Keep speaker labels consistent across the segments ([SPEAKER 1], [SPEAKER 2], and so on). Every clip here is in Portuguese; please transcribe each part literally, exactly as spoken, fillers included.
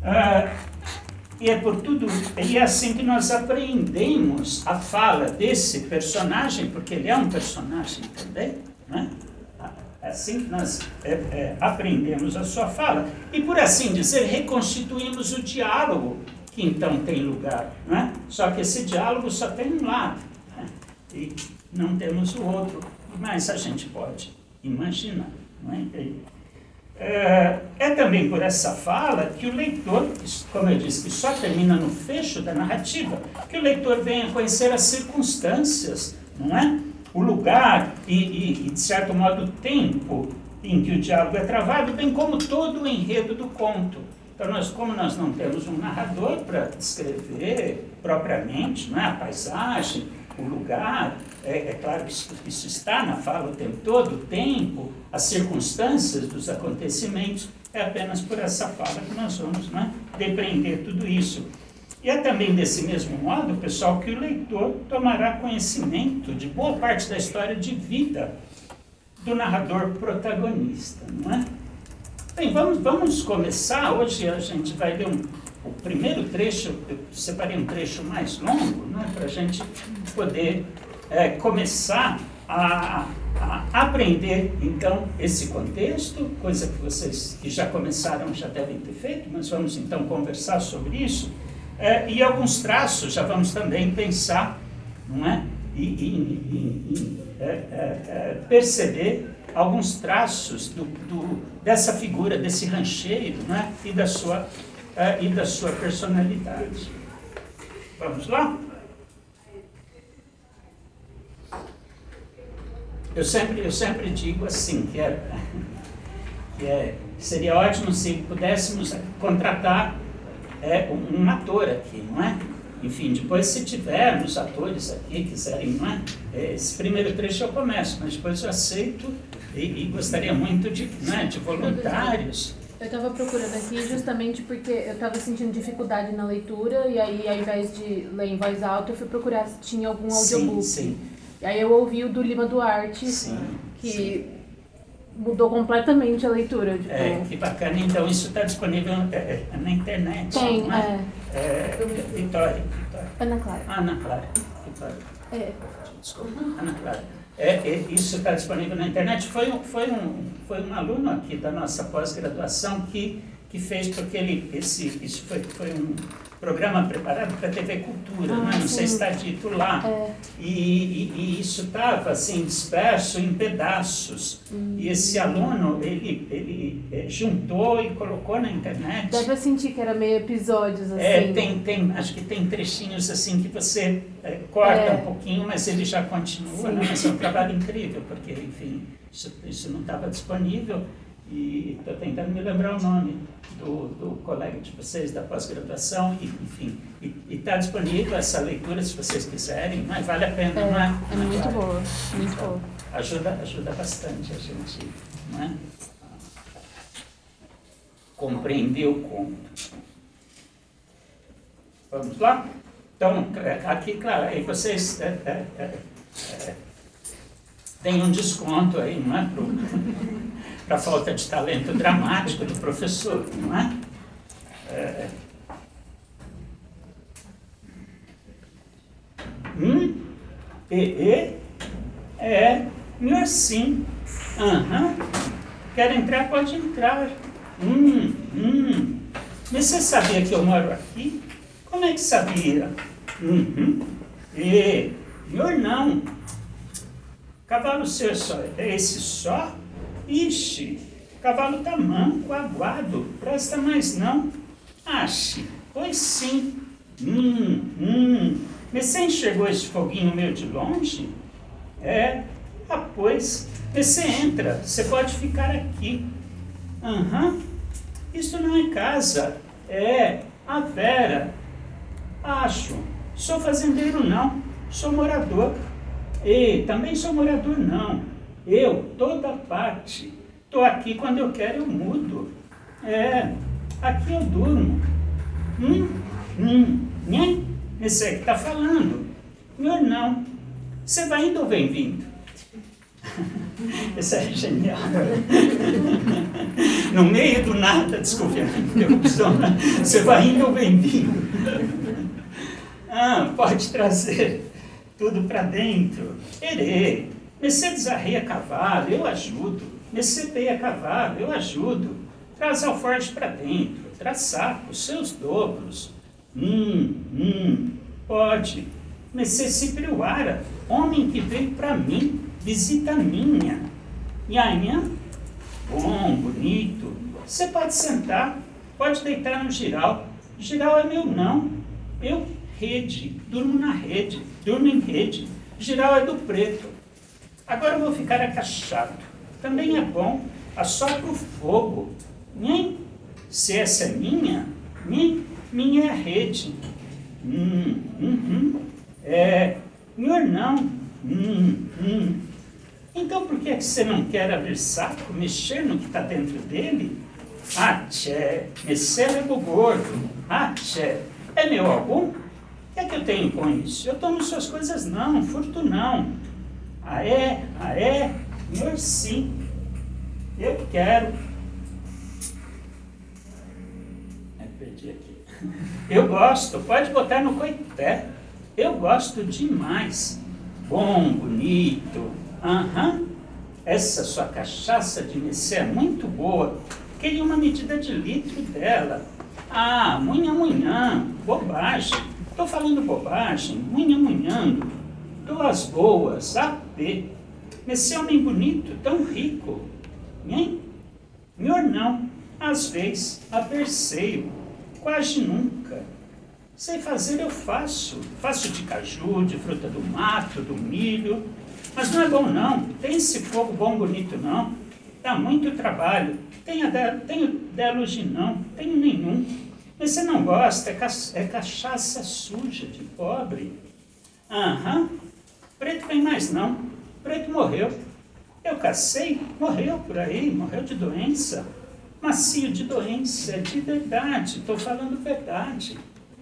[SPEAKER 1] Ah, e é por tudo, e é assim que nós aprendemos a fala desse personagem, porque ele é um personagem também, né? É assim que nós é, é, aprendemos a sua fala. E, por assim dizer, reconstituímos o diálogo que então tem lugar, né? Só que esse diálogo só tem um lado, né? E não temos o outro, mas a gente pode imaginar, não é? É, é também por essa fala que o leitor, como eu disse, que só termina no fecho da narrativa, que o leitor venha conhecer as circunstâncias, não é? O lugar e, e, e, de certo modo, o tempo em que o diálogo é travado, bem como todo o enredo do conto. Então, nós, como nós não temos um narrador para descrever propriamente, não é? A paisagem, o lugar, é, é claro que isso, isso está na fala o tempo todo, o tempo, as circunstâncias dos acontecimentos, é apenas por essa fala que nós vamos, não é? Depreender tudo isso. E é também desse mesmo modo, pessoal, que o leitor tomará conhecimento de boa parte da história de vida do narrador protagonista, não é? Bem, vamos, vamos começar. Hoje a gente vai ler um, o primeiro trecho, eu separei um trecho mais longo, né, para a gente poder é, começar a, a aprender, então, esse contexto, coisa que vocês que já começaram já devem ter feito, mas vamos então conversar sobre isso. É, e alguns traços já vamos também pensar, não é? E, e, e, e é, é, é, perceber alguns traços do, do, dessa figura, desse rancheiro, né? e, da sua, é, e da sua personalidade. Vamos lá? Eu sempre, eu sempre digo assim, que, é, que é, seria ótimo se pudéssemos contratar é, um, um ator aqui, não é? Enfim, depois se tivermos atores aqui, quiserem, não é? Esse primeiro trecho eu começo, mas depois eu aceito e, e gostaria muito de, né, de voluntários.
[SPEAKER 2] Eu estava procurando aqui justamente porque eu estava sentindo dificuldade na leitura e aí, ao invés de ler em voz alta, eu fui procurar se tinha algum audiobook.
[SPEAKER 1] Sim, sim.
[SPEAKER 2] E aí eu ouvi o do Lima Duarte,
[SPEAKER 1] Sim,
[SPEAKER 2] que
[SPEAKER 1] sim.
[SPEAKER 2] mudou completamente a leitura. Tipo...
[SPEAKER 1] É, que bacana. Então, isso está disponível é, é, na internet.
[SPEAKER 2] Tem,
[SPEAKER 1] não é?
[SPEAKER 2] é.
[SPEAKER 1] é Vitória, Vitória.
[SPEAKER 2] Ana Clara.
[SPEAKER 1] Ana Clara. Vitória.
[SPEAKER 2] É.
[SPEAKER 1] Desculpa, Ana Clara. É, é, isso está disponível na internet. Foi, um, foi, um, foi um aluno aqui da nossa pós-graduação que, que fez, porque ele, esse, isso foi, foi um programa preparado para a T V Cultura,
[SPEAKER 2] Ah,
[SPEAKER 1] né? Não
[SPEAKER 2] sim.
[SPEAKER 1] sei se está dito lá.
[SPEAKER 2] É.
[SPEAKER 1] E, e, e isso estava assim, disperso em pedaços. Hum. E esse aluno, ele, ele é, juntou e colocou na internet.
[SPEAKER 2] Dá para sentir que era meio episódios, assim.
[SPEAKER 1] É, tem, tem, acho que tem trechinhos assim que você é, corta
[SPEAKER 2] É.
[SPEAKER 1] um pouquinho, mas ele já continua, né? Mas é um trabalho incrível, porque, enfim, isso, isso não estava disponível. E estou tentando me lembrar o nome do, do colega de vocês da pós-graduação, e, enfim, e está disponível essa leitura se vocês quiserem, mas vale a pena,
[SPEAKER 2] É,
[SPEAKER 1] não é?
[SPEAKER 2] é muito
[SPEAKER 1] Vale.
[SPEAKER 2] boa, muito
[SPEAKER 1] Então,
[SPEAKER 2] boa.
[SPEAKER 1] Ajuda, ajuda bastante a gente, não é? Compreender o conto. Vamos lá? Então, aqui, claro, aí vocês é, é, é, é, têm um desconto aí, não é? Para a falta de talento dramático do professor, não é? é... Hum, e, e, é, melhor sim. Aham. Quer entrar? Pode entrar. Hum, hum. Mas você sabia que eu moro aqui? Como é que sabia? Uhum. E, melhor não. Cavalo seu é só, é esse só? Ixi, o cavalo tá manco, aguado, presta mais não. Ache, pois sim. Hum, hum. Mas você enxergou esse foguinho meu de longe? É, ah, pois. Mas você entra, você pode ficar aqui. Aham. Uhum. Isso não é casa, é a Vera. Acho, sou fazendeiro não, sou morador. E também sou morador não. Eu, toda parte, estou aqui quando eu quero, eu mudo. É, aqui eu durmo. Hum, hum, né? Esse é que está falando. Não, não. Você vai indo ou vem vindo? Esse é genial. No meio do nada, desconfiando, interrupção, você vai indo ou vem vindo. Ah, pode trazer tudo para dentro. Erê, Messê desarreia cavalo, eu ajudo. Messê peia cavalo, eu ajudo. Traz alforje para dentro, traz saco, seus dobros. Hum, hum, pode. Messê se priuara, homem que veio para mim, visita minha. Nhanhã, bom, bonito. Você pode sentar, pode deitar no giral. Giral é meu não. Eu, rede, durmo na rede, durmo em rede. Giral é do preto. Agora eu vou ficar acachado. Também é bom, assopra o fogo. Nem, se essa é minha, nem, minha é a rede. Hum, hum, hum. É, senhor não. Hum, hum. Então por que é que você não quer abrir saco, mexer no que está dentro dele? Ah, tchê, mexer é do gordo. Ah, tchê, é meu algum? O que é que eu tenho com isso? Eu tomo suas coisas não, furto não. Ah é, ah é, senhor sim. Eu quero. É, perdi aqui. Eu gosto, pode botar no coité. Eu gosto demais. Bom, bonito. Aham. Uhum. Essa sua cachaça de Messê é muito boa. Queria uma medida de litro dela. Ah, munha munhã. Bobagem. Estou falando bobagem. Munha munhando. Duas boas. A P. Messê é homem bonito, tão rico. Hein? Senhor não. Às vezes, aperceio. Quase nunca. Sei fazer, eu faço. Faço de caju, de fruta do mato, do milho. Mas não é bom, não. Tem esse fogo bom, bonito, não. Dá muito trabalho. Tenho, tenho dela hoje, não. Tenho nenhum. Mas você não gosta, é, ca, é cachaça suja, de pobre. Aham. Preto tem mais, não. Preto morreu. Eu cacei, morreu por aí, morreu de doença. Macio de doença, é de verdade. Estou falando verdade.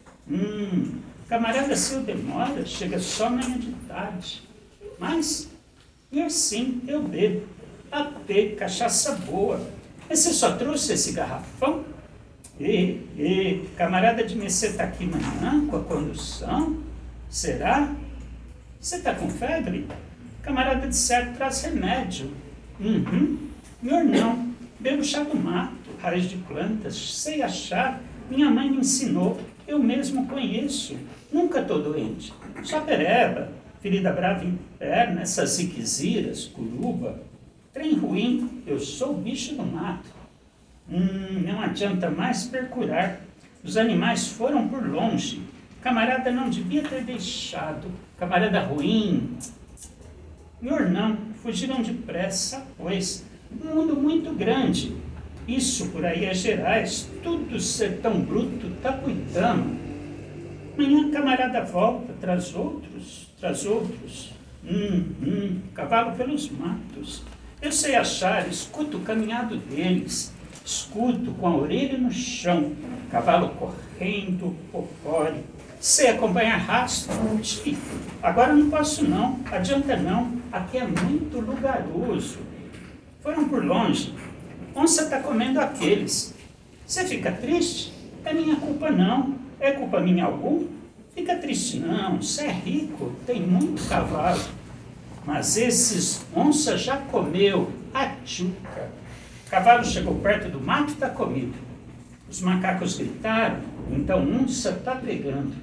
[SPEAKER 1] Hum, camarada seu demora, chega só amanhã de tarde. Mas, eu sim, eu bebo. A P, cachaça boa. Mas você só trouxe esse garrafão? E, e, camarada de Messê está aqui amanhã com a condução? Será? Você está com febre? Camarada de certo traz remédio. Uhum. Senhor não. Bebo chá do mato, raiz de plantas, sei achar. Minha mãe me ensinou. Eu mesmo conheço, nunca estou doente. Só pereba, ferida brava em perna, essas ziquiziras, curuba. Trem ruim, eu sou o bicho do mato. Hum, não adianta mais percurar. Os animais foram por longe. Camarada não devia ter deixado. Camarada ruim. Senhor não, fugiram depressa, pois. Um mundo muito grande. Isso por aí é Gerais, tudo ser tão bruto, tá cuidando. Amanhã camarada volta, traz outros, traz outros. Hum, hum, cavalo pelos matos. Eu sei achar, escuto o caminhado deles. Escuto com a orelha no chão. Cavalo correndo, pocore. Sei acompanhar rastro. Agora não posso não, adianta não. Aqui é muito lugaroso. Foram por longe. Onça está comendo aqueles. Você fica triste? É minha culpa não. É culpa minha algum? Fica triste não. Você é rico, tem muito cavalo. Mas esses onça já comeu a tchuca. O cavalo chegou perto do mato e está comido. Os macacos gritaram, então onça está pegando.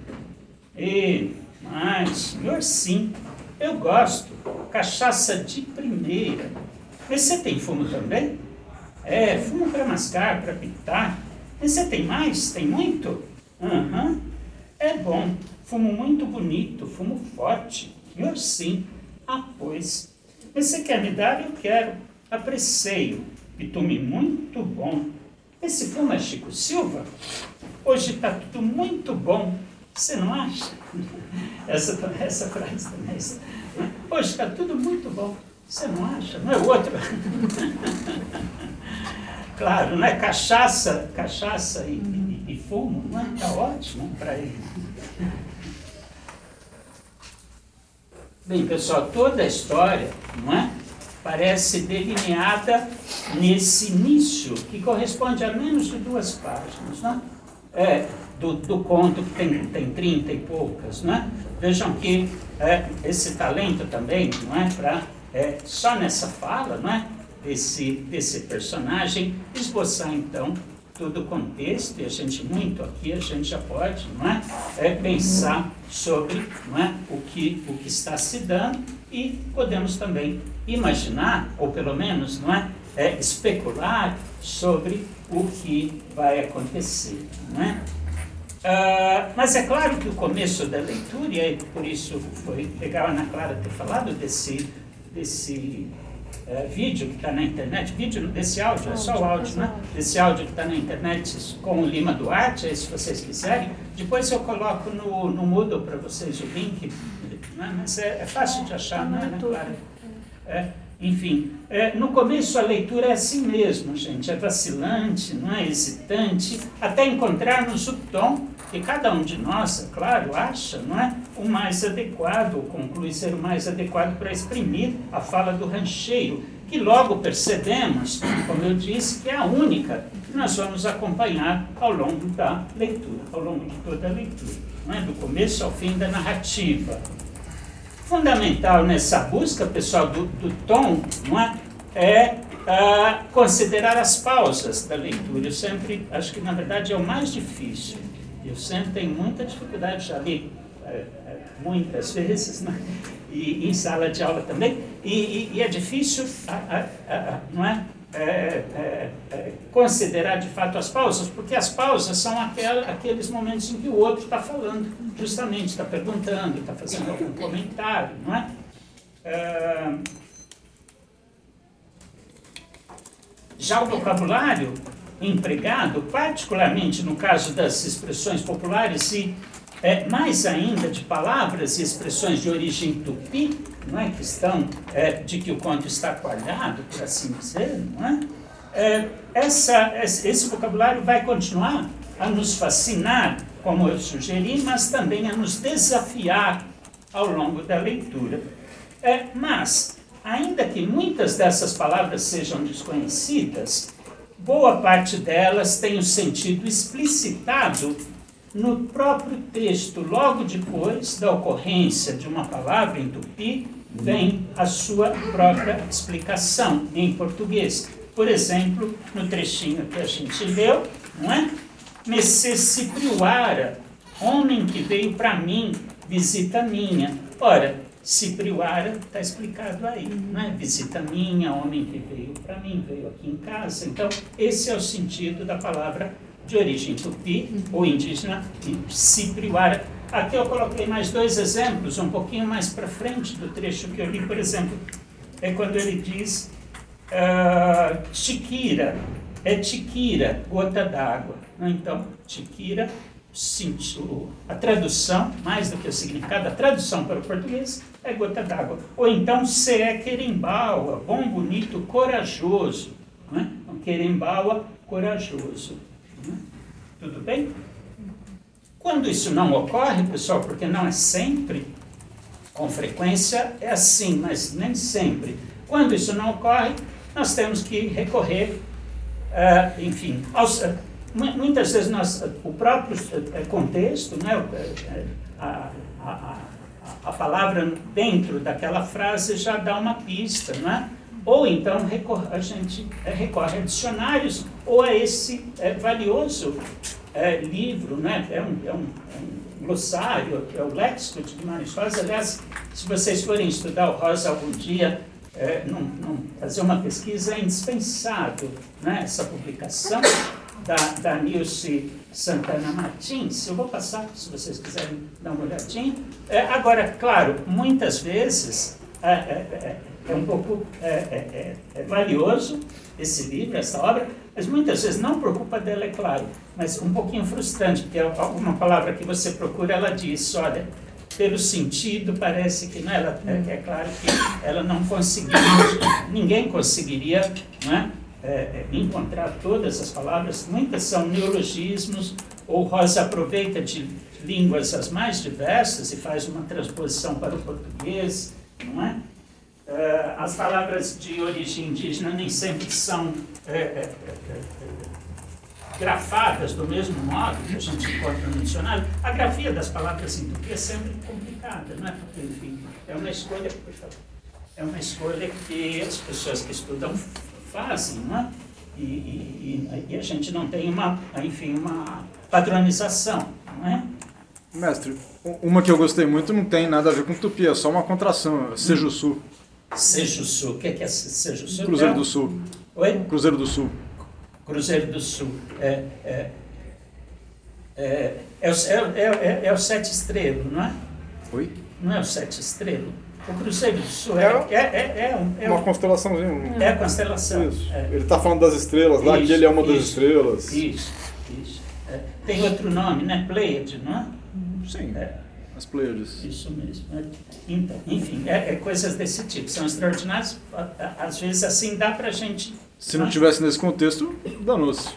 [SPEAKER 1] E, mas, senhor sim, eu gosto. Cachaça de primeira. Mas você tem fumo também? É, fumo para mascar, para pitar. Mas você tem mais? Tem muito? Aham. Uhum. É bom. Fumo muito bonito, fumo forte. Eu sim. Ah, pois. Mas você quer me dar? Eu quero. Aprecio. Pitume muito bom. Esse fumo é Chico Silva? Hoje está tudo muito bom. Você não acha? Essa, essa frase também. Hoje está tudo muito bom. Você não acha? Não é o outro? Claro, não é cachaça, cachaça e, e, e fumo, não é? Está ótimo para ele. Bem, pessoal, toda a história, não é? parece delineada nesse início, que corresponde a menos de duas páginas, não é? É, do, do conto que tem, tem trinta e poucas, não é? Vejam que é, esse talento também, não é, para é, só nessa fala, não é, desse, desse personagem, esboçar então todo o contexto, e a gente muito aqui, a gente já pode, não é, é pensar sobre, não é, o, que, o que está se dando, e podemos também imaginar, ou pelo menos, não é, é especular sobre o que vai acontecer, não é? Uh, mas é claro que o começo da leitura, e por isso foi legal a Ana Clara ter falado desse, desse uh, vídeo que está na internet, vídeo desse áudio, é só o áudio, né? Desse áudio que está na internet com o Lima Duarte, aí, se vocês quiserem. Depois eu coloco no, no Moodle para vocês o link, né? Mas é, é fácil de achar, né, Ana Clara? É. Enfim, é, no começo a leitura é assim mesmo, gente, é vacilante, não é hesitante, até encontrarmos o tom que cada um de nós, é claro, acha, não é, o mais adequado, ou conclui ser o mais adequado para exprimir a fala do rancheiro, que logo percebemos, como eu disse, que é a única que nós vamos acompanhar ao longo da leitura, ao longo de toda a leitura, não é, do começo ao fim da narrativa. Fundamental nessa busca, pessoal, do, do tom, não é, é uh, considerar as pausas da leitura. Eu sempre, acho que na verdade é o mais difícil. Eu sempre tenho muita dificuldade, já li uh, muitas vezes, né? E em sala de aula também, e, e, e é difícil, uh, uh, uh, não é? É, é, é, considerar de fato as pausas, porque as pausas são aquel, aqueles momentos em que o outro está falando, justamente, está perguntando, está fazendo algum comentário, não é? É? Já o vocabulário empregado, particularmente no caso das expressões populares e é, mais ainda de palavras e expressões de origem tupi, não é, que estão, é, de que o conto está coalhado, por assim dizer, não é? É, essa, esse vocabulário vai continuar a nos fascinar, como eu sugeri, mas também a nos desafiar ao longo da leitura. É, mas, ainda que muitas dessas palavras sejam desconhecidas, boa parte delas tem o sentido explicitado no próprio texto. Logo depois da ocorrência de uma palavra em tupi, vem a sua própria explicação em português. Por exemplo, no trechinho que a gente leu, não é? Messê Cipriuara, homem que veio para mim, visita minha. Ora, Cipriuara está explicado aí, não é? Visita minha, homem que veio para mim, veio aqui em casa. Então, esse é o sentido da palavra de origem tupi, ou indígena, Cipriuara. Aqui eu coloquei mais dois exemplos, um pouquinho mais para frente do trecho que eu li, por exemplo, é quando ele diz uh, Chiquira, é Tiquira, gota d'água. Então, Tiquira, a tradução, mais do que o significado, a tradução para o português é gota d'água. Ou então, se é Querembaua, bom, bonito, corajoso. Não é? Então, Querembaua, corajoso. Tudo bem? Quando isso não ocorre, pessoal, porque não é sempre, com frequência é assim, mas nem sempre. Quando isso não ocorre, nós temos que recorrer, uh, enfim, aos, uh, muitas vezes nós, uh, o próprio uh, contexto, né, uh, a, a, a, a palavra dentro daquela frase já dá uma pista, não é? Ou então a gente recorre a dicionários ou a esse é, valioso é, livro, né? é, um, é, um, é um glossário, é o Léxico de Guimarães Rosa. Aliás, se vocês forem estudar o Rosa algum dia, é, não, não, fazer uma pesquisa é indispensável, né? Essa publicação da, da Nilce Santana Martins. Eu vou passar, se vocês quiserem dar uma olhadinha. É, agora, claro, muitas vezes é, é, é um pouco é, é, é valioso esse livro, essa obra, mas muitas vezes não por culpa dela, é claro, mas um pouquinho frustrante, porque alguma palavra que você procura, ela diz, olha, pelo sentido, parece que, não, ela, é, que é claro que ela não conseguiria, ninguém conseguiria, não é, é, é, encontrar todas as palavras, muitas são neologismos, ou Rosa aproveita de línguas as mais diversas e faz uma transposição para o português, não é? Uh, as palavras de origem indígena nem sempre são é, é, é, grafadas do mesmo modo que a gente encontra no dicionário. A grafia das palavras em tupi é sempre complicada, não é? Porque, enfim, é uma escolha, por favor, é uma escolha que as pessoas que estudam fazem, não é? E, e, e a gente não tem uma, enfim, uma padronização, não é?
[SPEAKER 3] Mestre, uma que eu gostei muito não tem nada a ver com tupi, é só uma contração, Sejuçu.
[SPEAKER 1] Sejuçu, o que é Sejuçu?
[SPEAKER 3] Cruzeiro do Sul.
[SPEAKER 1] Oi?
[SPEAKER 3] Cruzeiro do Sul.
[SPEAKER 1] Cruzeiro do Sul. É, é, é, é, o, é, é, é o Sete Estrelo, não é?
[SPEAKER 3] Oi?
[SPEAKER 1] Não é o Sete Estrelo? O Cruzeiro do Sul é, é, é, é, um, é
[SPEAKER 3] uma
[SPEAKER 1] um,
[SPEAKER 3] constelaçãozinha. Um...
[SPEAKER 1] É a constelação.
[SPEAKER 3] Isso.
[SPEAKER 1] É.
[SPEAKER 3] Ele está falando das estrelas lá,
[SPEAKER 1] Isso,
[SPEAKER 3] que ele é uma das
[SPEAKER 1] isso,
[SPEAKER 3] estrelas.
[SPEAKER 1] Isso, isso. É. Tem outro nome, né? Pleiade, não é?
[SPEAKER 3] Sim,
[SPEAKER 1] É.
[SPEAKER 3] as Pleiades.
[SPEAKER 1] Isso mesmo. É. Então, enfim, é, é coisas desse tipo. São extraordinárias. Às vezes, assim, dá para a gente...
[SPEAKER 3] Se não tivesse nesse contexto, danou-se.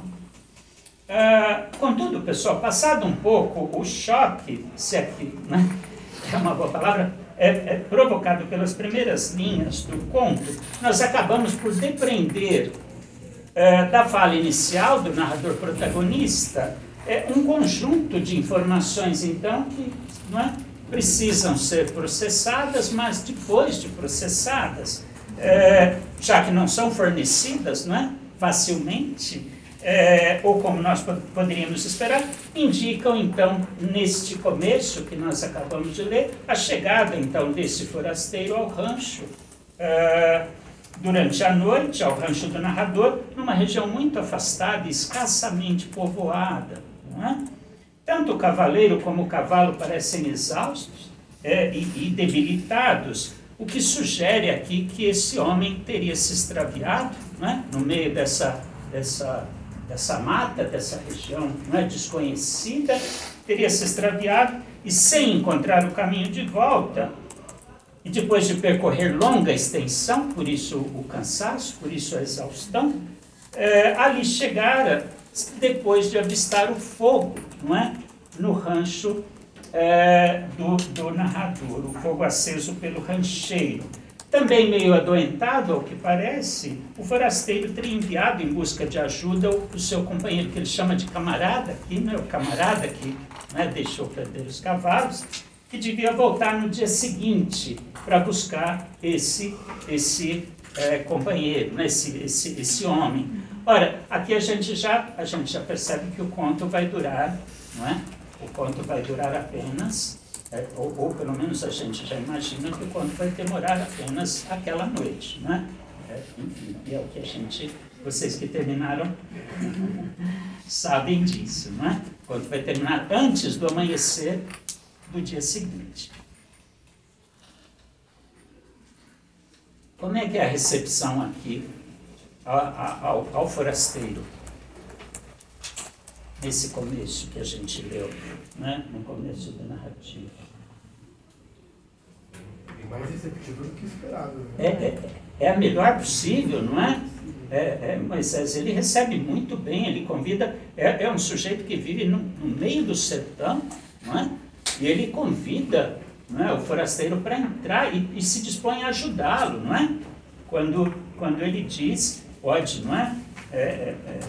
[SPEAKER 1] Uh, contudo, pessoal, passado um pouco o choque, se aqui, né, é uma boa palavra, é, é provocado pelas primeiras linhas do conto, nós acabamos por depreender uh, da fala inicial do narrador protagonista é, um conjunto de informações, então, que não é, precisam ser processadas, mas depois de processadas, é, já que não são fornecidas, não é, facilmente, É, ou como nós poderíamos esperar, indicam, então, neste começo que nós acabamos de ler, a chegada, então, desse forasteiro ao rancho, é, durante a noite, ao rancho do narrador, numa região muito afastada e escassamente povoada. Não é? Tanto o cavaleiro como o cavalo parecem exaustos é, e, e debilitados, o que sugere aqui que esse homem teria se extraviado, não é? No meio dessa... dessa dessa mata, dessa região não é, desconhecida, teria se extraviado e, sem encontrar o caminho de volta, e depois de percorrer longa extensão, por isso o cansaço, por isso a exaustão, é, ali chegara depois de avistar o fogo, não é, no rancho é, do, do narrador, o fogo aceso pelo rancheiro. Também meio adoentado, ao que parece, o forasteiro teria enviado em busca de ajuda o, o seu companheiro, que ele chama de camarada, aqui, né, o camarada que né, deixou perder os cavalos, que devia voltar no dia seguinte para buscar esse, esse é, companheiro, né, esse, esse, esse homem. Ora, aqui a gente, já, a gente já percebe que o conto vai durar, não é? O conto vai durar apenas... É, ou, ou pelo menos a gente já imagina que o conto vai demorar apenas aquela noite, né? É, enfim, e é o que a gente, vocês que terminaram, sabem disso, não é? O conto vai terminar antes do amanhecer do dia seguinte. Como é que é a recepção aqui ao, ao, ao forasteiro? Nesse começo que a gente leu, né? No começo da narrativa.
[SPEAKER 4] É mais receptivo do que esperado. Né?
[SPEAKER 1] É, é, é a melhor possível, não é? É, é? Moisés, ele recebe muito bem, ele convida, é, é um sujeito que vive no, no meio do sertão, não é? E ele convida não é, o forasteiro para entrar e, e se dispõe a ajudá-lo, não é? Quando, quando ele diz, pode, não é? é, é, é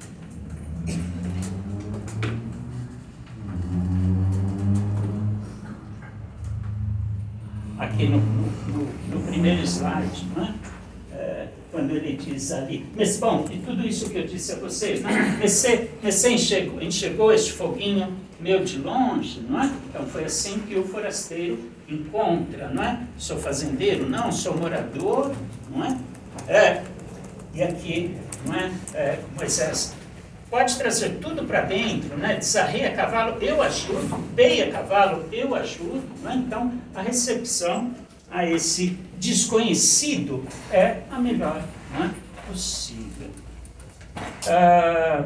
[SPEAKER 1] aqui no, no, no primeiro slide, não é? É, quando ele diz ali, mas bom, e tudo isso que eu disse a vocês, né? Você, você enxergou, enxergou este foguinho meu de longe, não é? Então foi assim que o forasteiro encontra, não é? Sou fazendeiro? Não, sou morador, não é? É e aqui, não é? é Moisés pode trazer tudo para dentro, né? Desarreia cavalo, eu ajudo, peia cavalo, eu ajudo. Né? Então, a recepção a esse desconhecido é a melhor né? possível. Ah,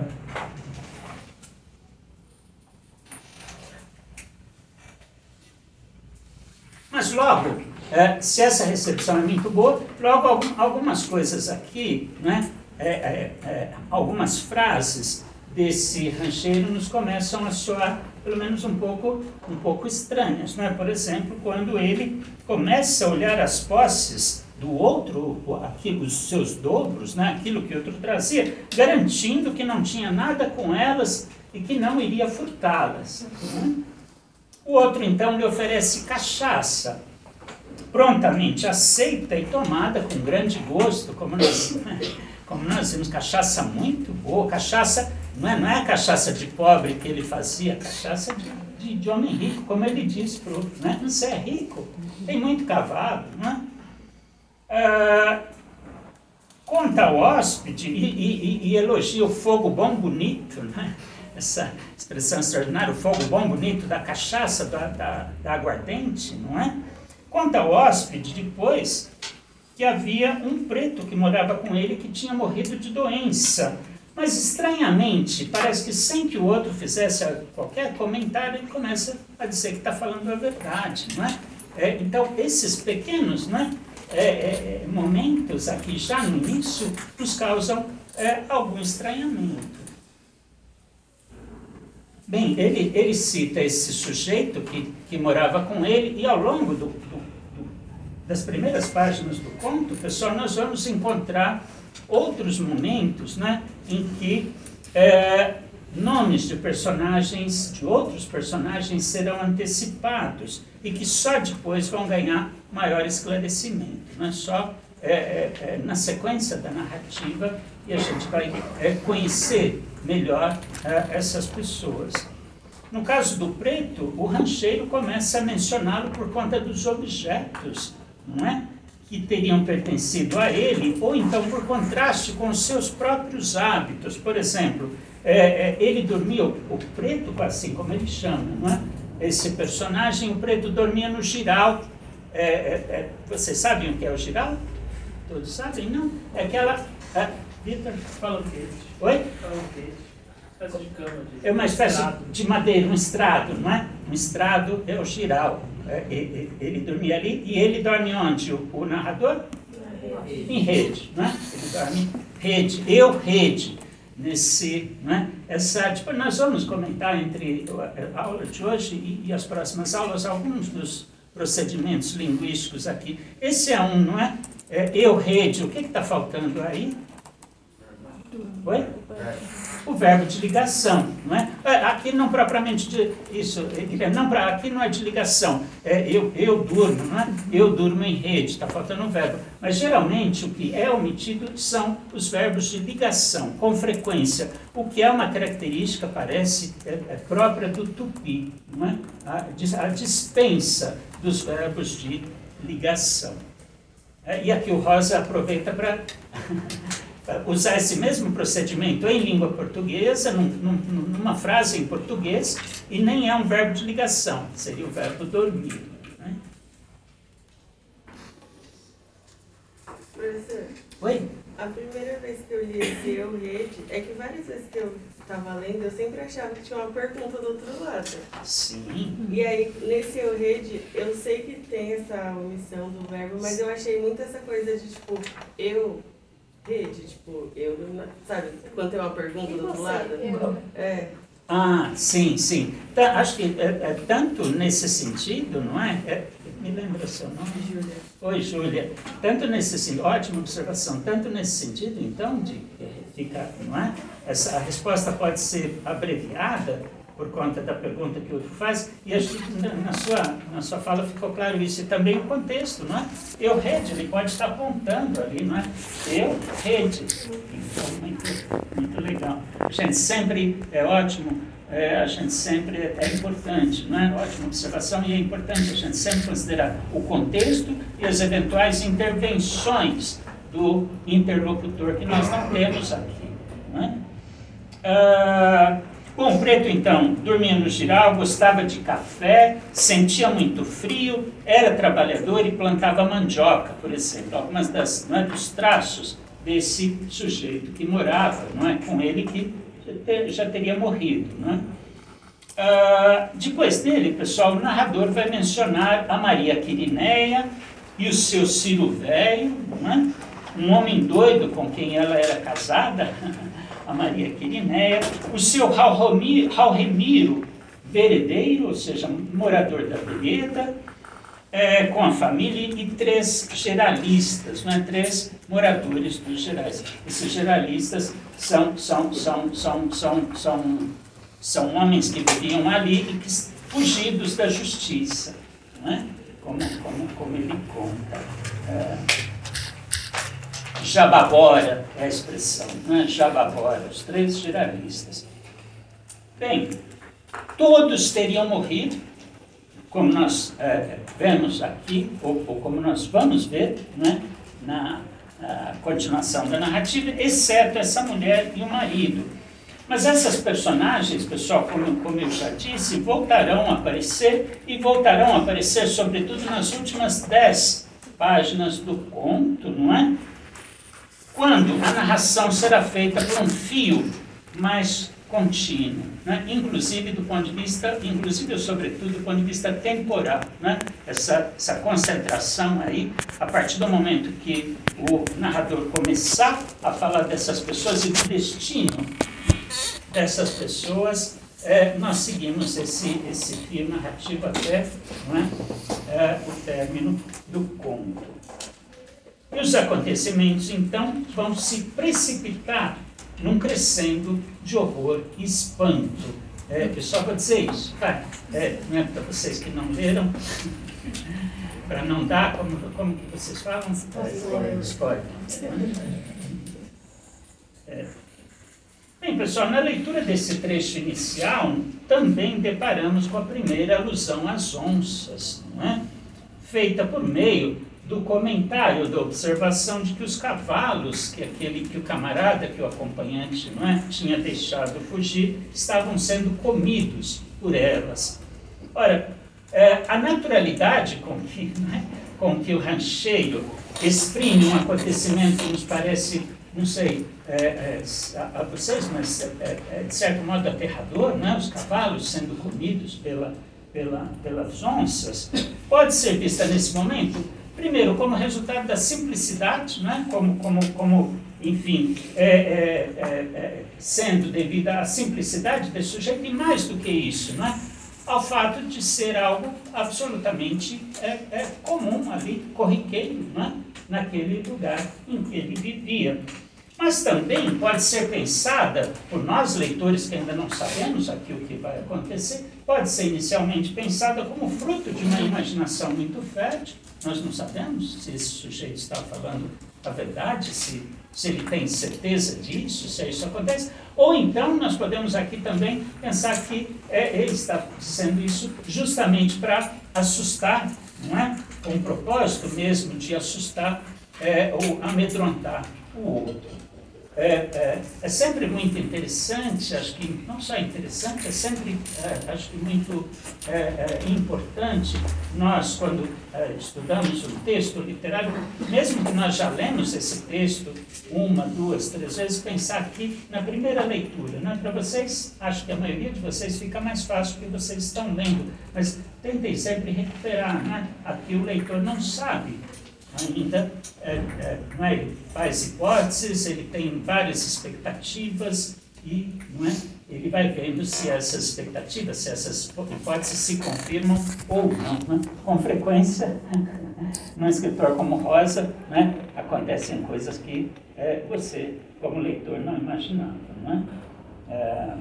[SPEAKER 1] mas logo, é, se essa recepção é muito boa, logo algum, algumas coisas aqui, né? É, é, é, algumas frases desse rancheiro nos começam a soar, pelo menos um pouco, um pouco estranhas. Não é? Por exemplo, quando ele começa a olhar as posses do outro, aquilo, os seus dobros, né? Aquilo que o outro trazia, garantindo que não tinha nada com elas e que não iria furtá-las. Né? O outro, então, lhe oferece cachaça, prontamente aceita e tomada com grande gosto, como nós, como nós vimos, cachaça muito boa, cachaça, não é, não é a cachaça de pobre que ele fazia, cachaça de, de, de homem rico, como ele disse para o outro, né? Você é rico, tem muito cavalo, não é? Ah, conta ao hóspede e, e, e elogia o fogo bom bonito, né? Essa expressão extraordinária, o fogo bom bonito da cachaça, da, da, da aguardente, não é? Conta ao hóspede depois que havia um preto que morava com ele que tinha morrido de doença. Mas, estranhamente, parece que sem que o outro fizesse qualquer comentário, ele começa a dizer que está falando a verdade, não é? É, então, esses pequenos, né, é, é, momentos aqui, já no início, nos causam é, algum estranhamento. Bem, ele, ele cita esse sujeito que, que morava com ele, e ao longo do, do, do, das primeiras páginas do conto, pessoal, nós vamos encontrar outros momentos, né, em que é, nomes de personagens, de outros personagens, serão antecipados e que só depois vão ganhar maior esclarecimento. Não é só é, é, é, na sequência da narrativa e a gente vai é, conhecer melhor é, essas pessoas. No caso do preto, o rancheiro começa a mencioná-lo por conta dos objetos, não é? Que teriam pertencido a ele, ou então por contraste com os seus próprios hábitos. Por exemplo, é, é, ele dormia, o, o preto, assim como ele chama, não é? Esse personagem, o preto dormia no giral. É, é, é, vocês sabem o que é o giral? Todos sabem, não? É aquela... É, Vitor, fala o quê? Oi?
[SPEAKER 5] Fala o quê? Espécie de cama. De
[SPEAKER 1] é uma espécie
[SPEAKER 5] estrado.
[SPEAKER 1] de madeira, um estrado, não é? Um estrado é o giral. É, ele, ele dormia ali, e ele dorme onde? O, o narrador? Em rede, não é? Ele dorme em rede, eu rede, nesse, não é? Essa, tipo, nós vamos comentar entre a aula de hoje e, e as próximas aulas alguns dos procedimentos linguísticos aqui. Esse é um, não é? É eu rede, o que está faltando aí? Oi? O verbo de ligação, não é? Aqui não propriamente de isso, não, aqui não é de ligação, é eu, eu durmo, não é? Eu durmo em rede, está faltando um verbo. Mas geralmente o que é omitido são os verbos de ligação, com frequência, o que é uma característica, parece, é, é própria do tupi, não é? A, a dispensa dos verbos de ligação. É, e aqui o Rosa aproveita para usar esse mesmo procedimento em língua portuguesa, num, num, numa frase em português, e nem é um verbo de ligação, seria o verbo dormir. Né?
[SPEAKER 6] Professor,
[SPEAKER 1] Oi?
[SPEAKER 6] a primeira vez que eu li esse eu rede, é que várias vezes que eu estava lendo, eu sempre achava que tinha uma pergunta do outro lado.
[SPEAKER 1] Sim.
[SPEAKER 6] E aí, nesse eu rede, eu sei que tem essa omissão do verbo, mas eu achei muito essa coisa de, tipo, eu... rede, tipo, eu, sabe, quando tem uma pergunta do outro lado?
[SPEAKER 2] Eu.
[SPEAKER 6] É.
[SPEAKER 1] Ah, sim, sim. Tá, acho que é, é tanto nesse sentido, não é? é? Me lembra seu nome?
[SPEAKER 6] Júlia.
[SPEAKER 1] Oi, Júlia. Tanto nesse sentido, ótima observação, tanto nesse sentido, então, de é, ficar, não é? Essa, a resposta pode ser abreviada por conta da pergunta que o outro faz, e acho que na, na, sua, na sua fala ficou claro isso, e também o contexto, não é? Eu, rede, ele pode estar apontando ali, não é? Eu, rede. Então, muito, muito legal. A gente sempre, é ótimo, é, a gente sempre é, é importante, não é? Ótima observação, e é importante a gente sempre considerar o contexto e as eventuais intervenções do interlocutor que nós não temos aqui, não é? Ah, Bom, o preto, então, dormia no giral, gostava de café, sentia muito frio, era trabalhador e plantava mandioca, por exemplo. Algumas das, não é, dos traços desse sujeito que morava, não é, com ele, que já teria morrido. Não é? Ah, depois dele, pessoal, o narrador vai mencionar a Maria Quirineia e o seu Ciro velho, não é? Um homem doido com quem ela era casada, a Maria Quirinéia, o seu Raul-Remiro Veredeiro, ou seja, morador da vereda, é, com a família, e três geralistas, né? Três moradores dos Gerais. Esses geralistas são, são, são, são, são, são, são homens que viviam ali e que fugidos da justiça, né? como, como, como ele conta. É, Jababora é a expressão, né? Jababora, os três geralistas. Bem, todos teriam morrido, como nós é, vemos aqui, ou, ou como nós vamos ver, né, na continuação da narrativa, exceto essa mulher e o marido. Mas essas personagens, pessoal, como, como eu já disse, voltarão a aparecer, e voltarão a aparecer, sobretudo, nas últimas dez páginas do conto, não é? Quando a narração será feita por um fio mais contínuo, né? Inclusive do ponto de vista, inclusive sobretudo do ponto de vista temporal, né? Essa, essa concentração aí, a partir do momento que o narrador começar a falar dessas pessoas e do destino dessas pessoas, é, nós seguimos esse, esse fio narrativo até, não é? É, o término do conto. E os acontecimentos, então, vão se precipitar num crescendo de horror e espanto. É, eu só vou dizer isso, tá? É, não é para vocês que não leram, para não dar, como, como que vocês falam? É, spoiler. É. Bem, pessoal, na leitura desse trecho inicial, também deparamos com a primeira alusão às onças, não é? Feita por meio do comentário, da observação de que os cavalos, que aquele que o camarada, que o acompanhante, não é, tinha deixado fugir, estavam sendo comidos por elas. Ora, é, a naturalidade com que, não é, com que o rancheiro exprime um acontecimento nos parece, não sei, é, é, a, a vocês, mas é, é, de certo modo aterrador, não é? Os cavalos sendo comidos pela, pela, pelas onças, pode ser vista nesse momento, primeiro, como resultado da simplicidade, né? como, como, como, enfim, é, é, é, é, sendo devido à simplicidade desse sujeito, e mais do que isso, né? Ao fato de ser algo absolutamente é, é, comum ali, corriqueiro, né? Naquele lugar em que ele vivia. Mas também pode ser pensada, por nós leitores que ainda não sabemos aqui o que vai acontecer, pode ser inicialmente pensada como fruto de uma imaginação muito fértil. Nós não sabemos se esse sujeito está falando a verdade, se, se ele tem certeza disso, se isso acontece. Ou então nós podemos aqui também pensar que é, ele está dizendo isso justamente para assustar, não é? Com o propósito mesmo de assustar é, ou amedrontar o outro. É, é, é sempre muito interessante, acho que não só interessante, é sempre, é, acho que muito é, é, importante, nós, quando é, estudamos um texto literário, mesmo que nós já lemos esse texto uma, duas, três vezes, pensar aqui na primeira leitura, né? Para vocês, acho que a maioria de vocês fica mais fácil porque vocês estão lendo, mas tentem sempre recuperar, né? Aqui o leitor não sabe ainda, é, é, não é? Ele faz hipóteses, ele tem várias expectativas e, não é? Ele vai vendo se essas expectativas, se essas hipóteses se confirmam ou não. Né? Com frequência, num escritor como Rosa, né? Acontecem coisas que é, você, como leitor, não imaginava. Não é? É...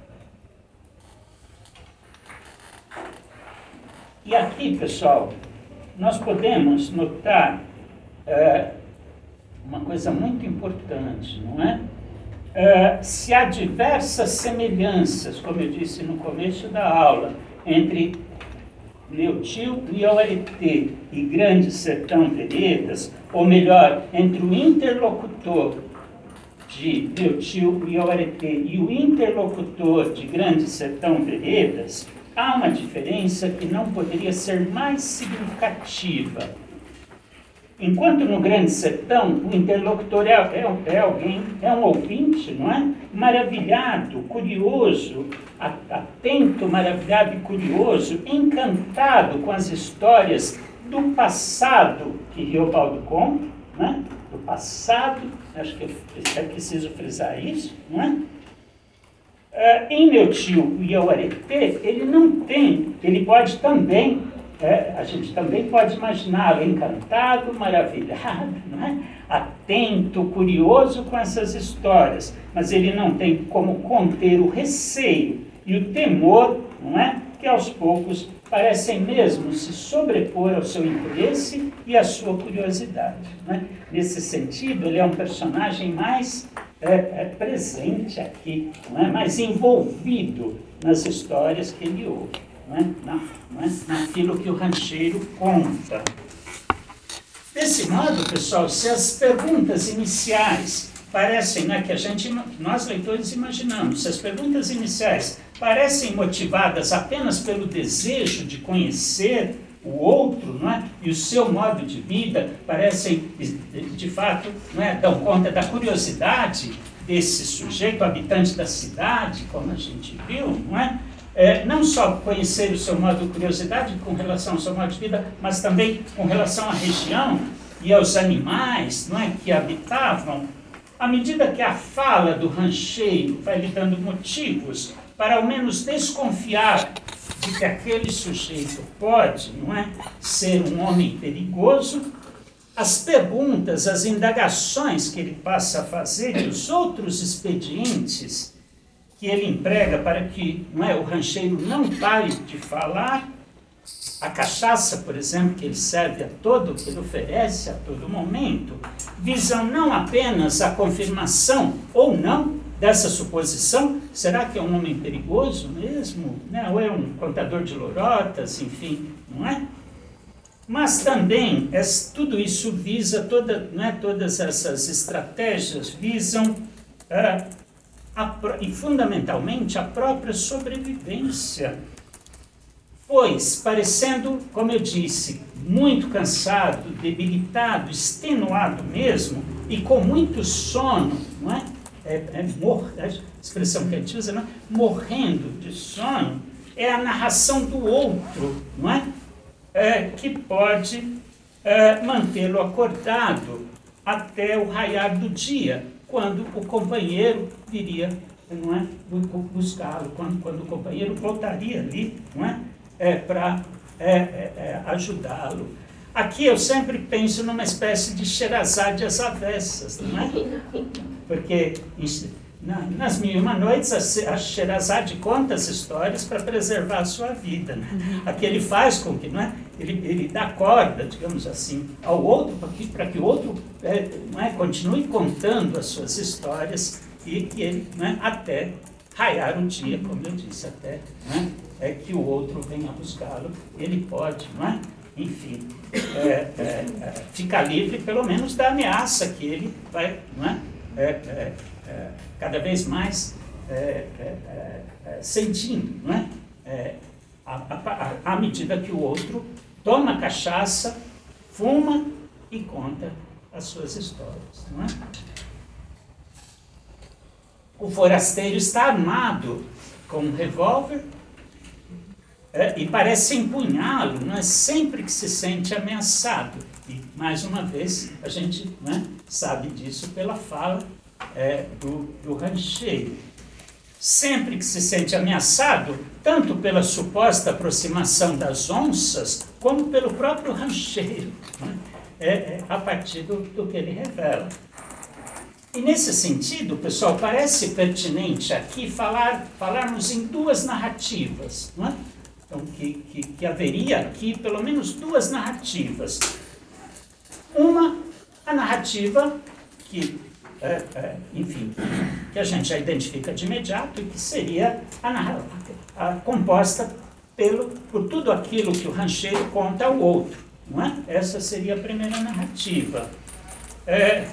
[SPEAKER 1] E aqui, pessoal, nós podemos notar é, uma coisa muito importante, não é? É? Se há diversas semelhanças, como eu disse no começo da aula, entre Meu Tio Ioaretê e Grande Sertão Veredas, ou melhor, entre o interlocutor de Meu Tio Ioaretê e o interlocutor de Grande Sertão Veredas, há uma diferença que não poderia ser mais significativa. Enquanto no Grande Sertão, o interlocutor é, é, é alguém, é um ouvinte, não é? Maravilhado, curioso, atento, maravilhado e curioso, encantado com as histórias do passado que Riobaldo conta, né? Do passado, acho que é preciso frisar isso, não é? Uh, em Meu Tio Iauaretê, ele não tem, ele pode também, é, a gente também pode imaginá-lo encantado, maravilhado, não é? Atento, curioso com essas histórias, mas ele não tem como conter o receio e o temor, não é? Que aos poucos parecem mesmo se sobrepor ao seu interesse e à sua curiosidade. Não é? Nesse sentido, ele é um personagem mais é, é presente aqui, não é? Mais envolvido nas histórias que ele ouve, não é? Não, não é? Naquilo que o rancheiro conta. Desse modo, pessoal, se as perguntas iniciais parecem, né, que a gente, nós leitores imaginamos, se as perguntas iniciais parecem motivadas apenas pelo desejo de conhecer o outro, não é? E o seu modo de vida, parecem, de fato, não é? Dão conta da curiosidade desse sujeito, habitante da cidade, como a gente viu, não é? É, não só conhecer o seu modo de curiosidade com relação ao seu modo de vida, mas também com relação à região e aos animais, não é? Que habitavam. À medida que a fala do rancheiro vai lhe dando motivos para ao menos desconfiar de que aquele sujeito pode, não é, ser um homem perigoso, as perguntas, as indagações que ele passa a fazer e os outros expedientes que ele emprega para que, não é, o rancheiro não pare de falar, a cachaça, por exemplo, que ele serve a todo, que ele oferece a todo momento, visam não apenas a confirmação ou não dessa suposição, será que é um homem perigoso mesmo? Né? Ou é um contador de lorotas, enfim, não é? Mas também, é, tudo isso visa, toda, não é, todas essas estratégias visam, é, a, e fundamentalmente, a própria sobrevivência. Pois, parecendo, como eu disse, muito cansado, debilitado, extenuado mesmo, e com muito sono, não é? É, é mor, a expressão que a gente usa, não é? Morrendo de sono, é a narração do outro, não é? É, que pode é, mantê-lo acordado até o raiar do dia, quando o companheiro viria, não é, buscá-lo, quando, quando o companheiro voltaria ali, não é, é, para é, é, é, ajudá-lo. Aqui eu sempre penso numa espécie de Sherazade às avessas, não é? Porque na, nas Mil e Uma Noites a, a Sherazade conta as histórias para preservar a sua vida. Né? Aqui ele faz com que, não é? ele, ele dá corda, digamos assim, ao outro, para que, para que o outro é, não é? continue contando as suas histórias e que ele, não é? até raiar um dia, como eu disse, até não é? É que o outro venha buscá-lo, ele pode, não é? Enfim, é, é, é, ficar livre pelo menos da ameaça que ele vai, não é? É, é, é, cada vez mais é, é, é, sentindo, não é? É, à, à, à medida que o outro toma cachaça, fuma e conta as suas histórias, não é? O forasteiro está armado com um revólver é, e parece empunhá-lo, não é? Sempre que se sente ameaçado. E, mais uma vez, a gente, né, sabe disso pela fala é, do, do rancheiro. Sempre que se sente ameaçado, tanto pela suposta aproximação das onças, como pelo próprio rancheiro, né? é, é, a partir do, do que ele revela. E nesse sentido, pessoal, parece pertinente aqui falar, falarmos em duas narrativas, não é? Então, que, que, que haveria aqui pelo menos duas narrativas. Uma, a narrativa que, é, é, enfim, que a gente já identifica de imediato e que seria a, a, composta pelo, por tudo aquilo que o rancheiro conta ao outro, não é? Essa seria a primeira narrativa. É,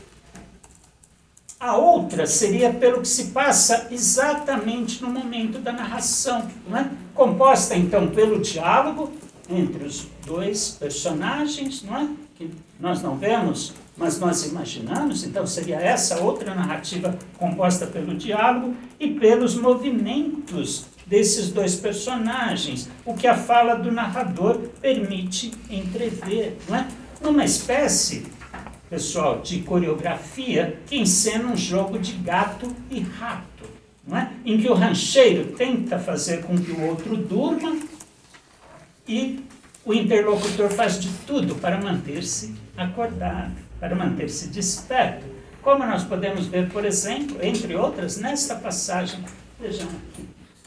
[SPEAKER 1] a outra seria pelo que se passa exatamente no momento da narração, não é? Composta, então, pelo diálogo entre os dois personagens, não é? Que nós não vemos, mas nós imaginamos, então seria essa outra narrativa composta pelo diálogo e pelos movimentos desses dois personagens, o que a fala do narrador permite entrever, não é? Numa espécie pessoal de coreografia que encena um jogo de gato e rato, não é? Em que o rancheiro tenta fazer com que o outro durma e o interlocutor faz de tudo para manter-se acordado, para manter-se desperto. Como nós podemos ver, por exemplo, entre outras, nesta passagem. Vejam aqui.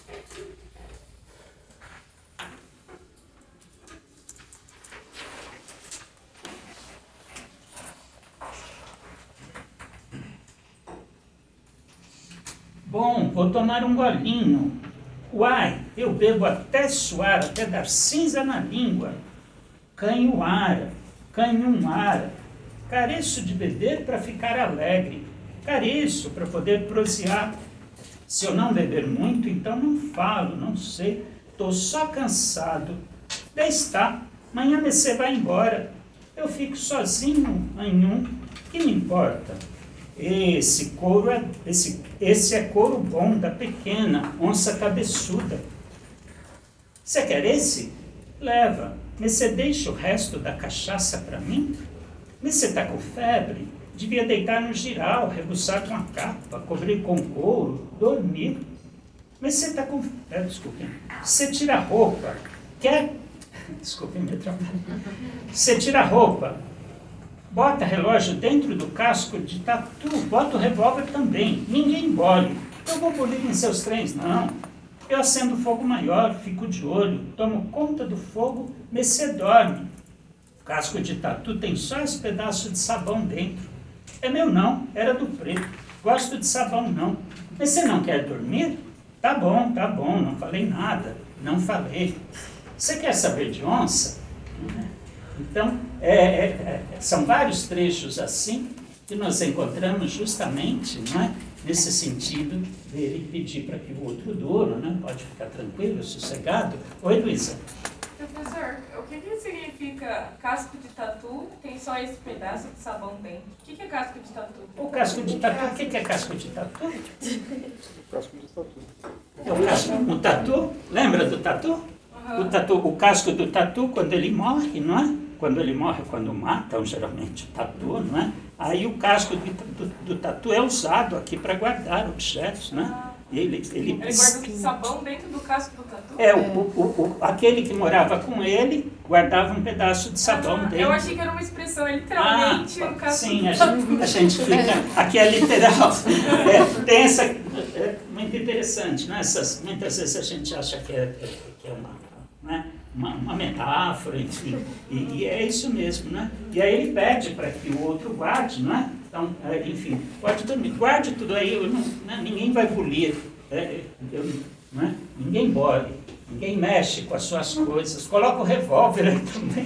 [SPEAKER 1] Bom, vou tomar um golinho. Uai, eu bebo até suar, até dar cinza na língua. Canhoara, canhumara. Careço de beber para ficar alegre. Careço para poder prosear. Se eu não beber muito, então não falo, não sei. Estou só cansado. Daí está, amanhã você vai embora. Eu fico sozinho em um. Que me importa? Esse couro é, esse, esse é couro bom da pequena, onça cabeçuda. Você quer esse? Leva. Mas você deixa o resto da cachaça para mim? Mas você está com febre? Devia deitar no giral, rebuçar com a capa, cobrir com couro, dormir. Mas você está com... É, desculpe. Você tira a roupa. Quer... Desculpe, me atrapalhar. Você tira a roupa. Bota relógio dentro do casco de tatu, bota o revólver também. Ninguém bole. Eu vou bolir em seus trens, não. Eu acendo fogo maior, fico de olho, tomo conta do fogo, mas você dorme. O casco de tatu tem só esse pedaço de sabão dentro. É meu não, era do preto. Gosto de sabão não. Mas você não quer dormir? Tá bom, tá bom, não falei nada. Não falei. Você quer saber de onça? Então, é, é, é, são vários trechos assim que nós encontramos justamente, não é, nesse sentido dele pedir para que o outro duro, né, pode ficar tranquilo, sossegado. Oi, Luísa.
[SPEAKER 7] Professor, o que, que significa casco de tatu tem só esse pedaço de sabão dentro? O que, que é casco de tatu?
[SPEAKER 1] O casco de tatu, o que, que é casco de tatu?
[SPEAKER 3] Casco de tatu.
[SPEAKER 1] É o casco, o tatu, lembra do tatu?
[SPEAKER 7] Uhum.
[SPEAKER 1] O tatu, o casco do tatu, quando ele morre, não é? Quando ele morre, quando matam, geralmente, o tatu, não é? Aí o casco do, do, do tatu é usado aqui para guardar objetos, né?
[SPEAKER 7] Ah.
[SPEAKER 1] Ele, ele,
[SPEAKER 7] Ele guarda o sabão dentro do casco do tatu?
[SPEAKER 1] É, o, o, o, aquele que morava com ele guardava um pedaço de sabão
[SPEAKER 7] Ah,
[SPEAKER 1] dentro.
[SPEAKER 7] eu achei que era uma expressão, é literalmente
[SPEAKER 1] Ah,
[SPEAKER 7] o casco
[SPEAKER 1] sim,
[SPEAKER 7] do
[SPEAKER 1] a
[SPEAKER 7] tatu.
[SPEAKER 1] gente, a gente fica... Aqui é literal. É, tem essa... É muito interessante, né? Essas, muitas vezes a gente acha que é, que é uma, né? uma, uma metáfora, enfim. E, e é isso mesmo, né? E aí ele pede para que o outro guarde, não é? Então, é, enfim, pode dormir, guarde tudo aí, eu não, né? Ninguém vai bulir, é, eu, não é? Ninguém bole, ninguém mexe com as suas coisas, coloca o revólver aí também.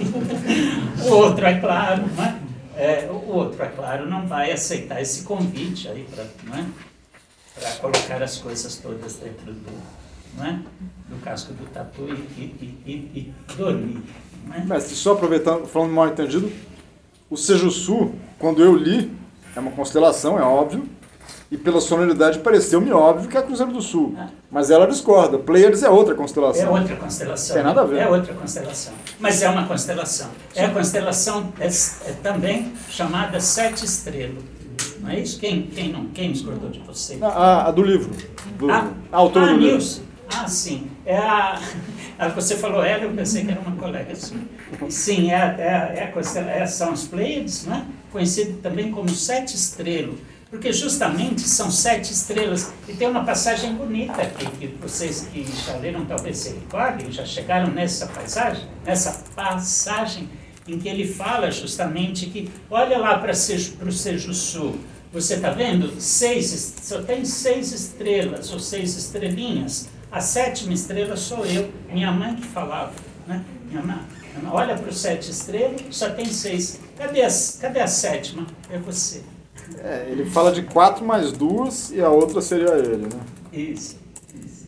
[SPEAKER 1] O outro, é claro, não é? É, o outro, é claro, não vai aceitar esse convite aí para, não é? Para colocar as coisas todas dentro do, não é? Do casco do tatu e, e, e, e dormir. Não é?
[SPEAKER 3] Mestre, só aproveitando, falando mal entendido, o Sejussu, quando eu li, é uma constelação, é óbvio, e pela sonoridade pareceu-me óbvio que é a Cruzeiro do Sul.
[SPEAKER 1] Ah.
[SPEAKER 3] Mas ela discorda. Pleiades é outra constelação.
[SPEAKER 1] É outra constelação.
[SPEAKER 3] Tem nada a ver.
[SPEAKER 1] É outra constelação. Mas é uma constelação. É a constelação é, é também chamada Sete Estrelas. Não é isso? Quem, quem, não, quem discordou de você?
[SPEAKER 3] A, a, a do livro. Do,
[SPEAKER 1] Ah,
[SPEAKER 3] a autora
[SPEAKER 1] ah,
[SPEAKER 3] do livro.
[SPEAKER 1] Nilce. Ah, sim. É a, a, você falou ela, eu pensei que era uma colega sua. Sim, é, a- é, a- é a constela, é, são os Pleiades, né? Conhecido também como Sete Estrelas. Porque justamente são sete estrelas. E tem uma passagem bonita aqui, que vocês que já leram talvez se recordem, já chegaram nessa passagem, nessa passagem em que ele fala justamente que, olha lá para o Sejussu, você está vendo? Seis, só tem seis estrelas, ou seis estrelinhas. A sétima estrela sou eu, minha mãe que falava, né? Minha mãe, minha mãe, olha para os sete estrelas, só tem seis. Cadê a, cadê a sétima? É você.
[SPEAKER 3] É, ele fala de quatro mais duas e a outra seria ele, né?
[SPEAKER 1] Isso, isso.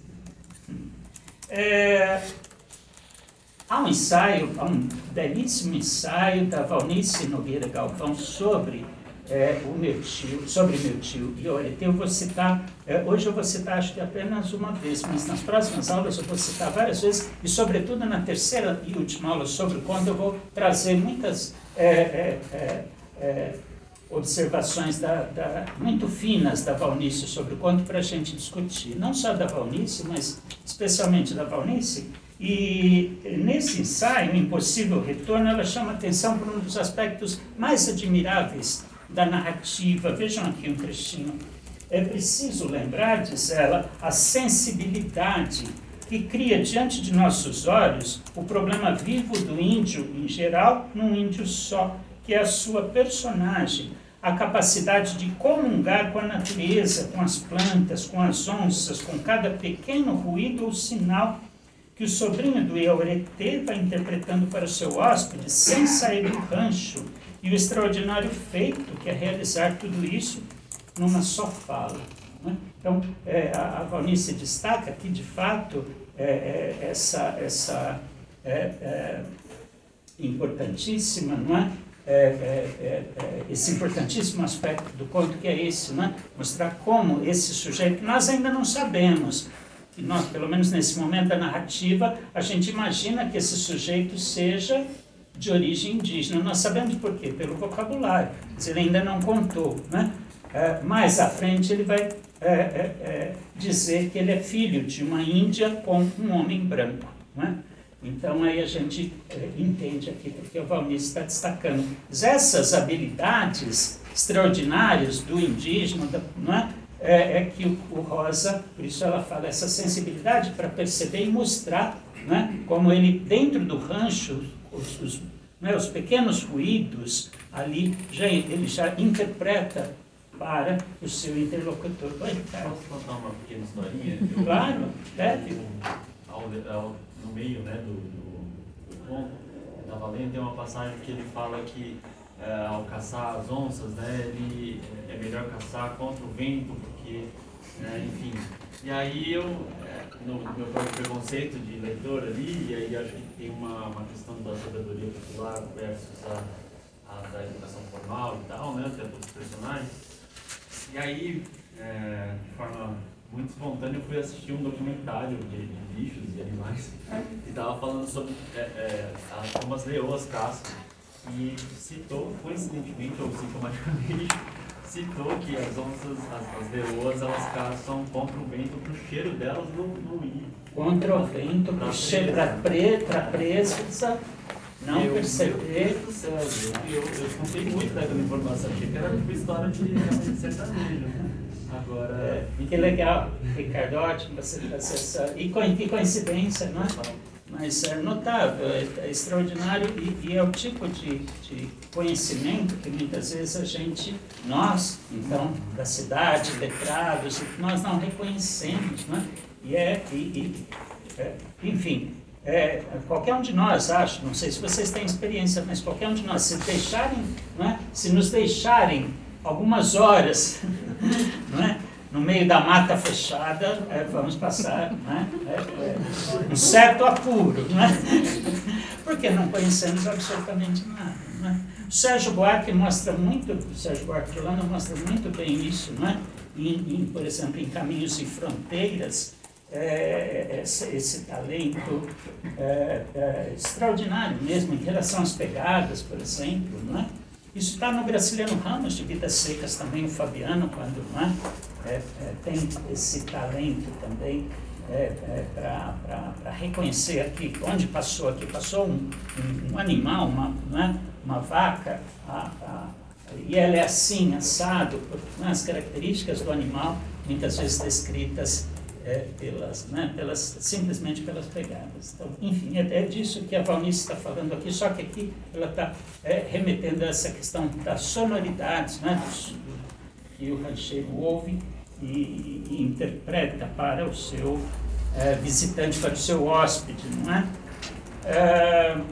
[SPEAKER 1] É, há um ensaio, há um belíssimo ensaio da Valnice Nogueira Galvão sobre é, o meu tio, sobre meu tio Ioretê. Eu vou citar, é, hoje eu vou citar acho que apenas uma vez, mas nas próximas aulas eu vou citar várias vezes, e sobretudo na terceira e última aula sobre o conto eu vou trazer muitas é, é, é, é, observações da, da, muito finas da Valnice sobre o conto para a gente discutir, não só da Valnice, mas especialmente da Valnice. E nesse ensaio, Impossível Retorno, ela chama atenção para um dos aspectos mais admiráveis da narrativa. Vejam aqui um trechinho. É preciso lembrar, diz ela, a sensibilidade que cria diante de nossos olhos o problema vivo do índio em geral, num índio só, que é a sua personagem, a capacidade de comungar com a natureza, com as plantas, com as onças, com cada pequeno ruído ou sinal que o sobrinho do Euretê vai interpretando para o seu hóspede sem sair do rancho, e o extraordinário feito que é realizar tudo isso numa só fala. Né? Então, é, a, a Valnice destaca que, de fato, é, é, essa, essa é, é, importantíssima, não é? É, é, é, esse importantíssimo aspecto do conto, que é esse, não é? Mostrar como esse sujeito, nós ainda não sabemos, que nós, pelo menos nesse momento da narrativa, a gente imagina que esse sujeito seja de origem indígena. Nós sabemos por quê? Pelo vocabulário, mas ele ainda não contou, né? É, mais à frente ele vai é, é, é, dizer que ele é filho de uma índia com um homem branco, né? Então aí a gente é, entende aqui porque o Valnice está destacando essas habilidades extraordinárias do indígena, da, não é? É, é que o, o Rosa, por isso ela fala essa sensibilidade para perceber e mostrar, né, como ele dentro do rancho, os, os, né, os pequenos ruídos ali, já, ele já interpreta para o seu interlocutor. Oi, cara.
[SPEAKER 8] Posso contar uma pequena historinha?
[SPEAKER 1] Claro, deve.
[SPEAKER 8] Ao, ao, no meio, né, do, do, do conto, eu estava lendo, tem uma passagem que ele fala que é, ao caçar as onças, né, ele é melhor caçar contra o vento, porque, né, enfim. E aí eu, é, no, no meu próprio preconceito de leitor ali, e aí acho que tem uma, uma questão da sabedoria popular versus a, a da educação formal e tal, né, até dos personagens. E aí, é, de forma muito espontânea, eu fui assistir um documentário de, de bichos e animais que estava falando sobre é, é, como as leoas caçam. E citou, coincidentemente ou sintomaticamente, citou que as onças, as, as leoas, elas caçam contra o vento, para o cheiro delas no, no ir.
[SPEAKER 1] Contra o vento, para o cheiro da preta, presa, não eu, perceber.
[SPEAKER 8] Meu Deus do céu, eu, eu, eu contei muito daquela informação, achei que era uma história de, de sertanejo. Agora.
[SPEAKER 1] É, que legal, Ricardo, ótimo você trazer essa. E que coincidência, não é? Mas é notável, é, é extraordinário e, e é o tipo de, de conhecimento que muitas vezes a gente, nós, então, da cidade, letrados, nós não reconhecemos, né? E é, e, e, é enfim, é, qualquer um de nós, acho, não sei se vocês têm experiência, mas qualquer um de nós, se deixarem, não é? Se nos deixarem algumas horas, não é? No meio da mata fechada, é, vamos passar, né? é, é, um certo apuro, né? Porque não conhecemos absolutamente nada. Né? O Sérgio Buarque mostra muito, o Sérgio Buarque de Holanda mostra muito bem isso, né? em, em, por exemplo, em Caminhos e Fronteiras, é, esse, esse talento é, é, extraordinário mesmo, em relação às pegadas, por exemplo, né? Isso está no Graciliano Ramos, de Vidas Secas, também o Fabiano, quando né, é, é, tem esse talento também é, é, para reconhecer aqui, onde passou aqui, passou um, um, um animal, uma, né, uma vaca, a, a, e ela é assim, assado, por, né, as características do animal, muitas vezes descritas é, pelas, né, pelas, simplesmente pelas pegadas. Então, enfim, é, é disso que a Valnice está falando aqui, só que aqui ela está é, remetendo a essa questão das sonoridades, né, do, que o rancheiro ouve e, e interpreta para o seu é, visitante, para o seu hóspede, não é? é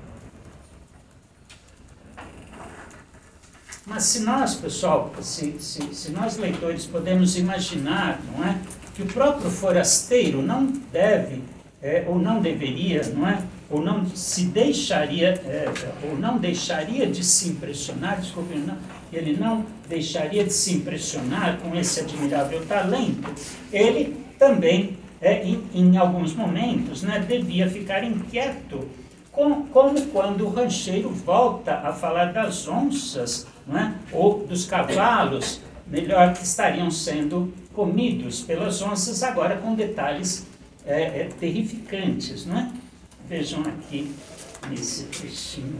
[SPEAKER 1] mas se nós, pessoal, se, se, se nós leitores podemos imaginar, não é? Que o próprio forasteiro não deve, é, ou não deveria, não é? Ou não se deixaria, é, ou não deixaria de se impressionar, desculpe, não, ele não deixaria de se impressionar com esse admirável talento, ele também, é, em, em alguns momentos, né, devia ficar inquieto com, como quando o rancheiro volta a falar das onças, não é? Ou dos cavalos, melhor, que estariam sendo comidos pelas onças, agora com detalhes é, é, terrificantes, não é? Vejam aqui nesse trechinho.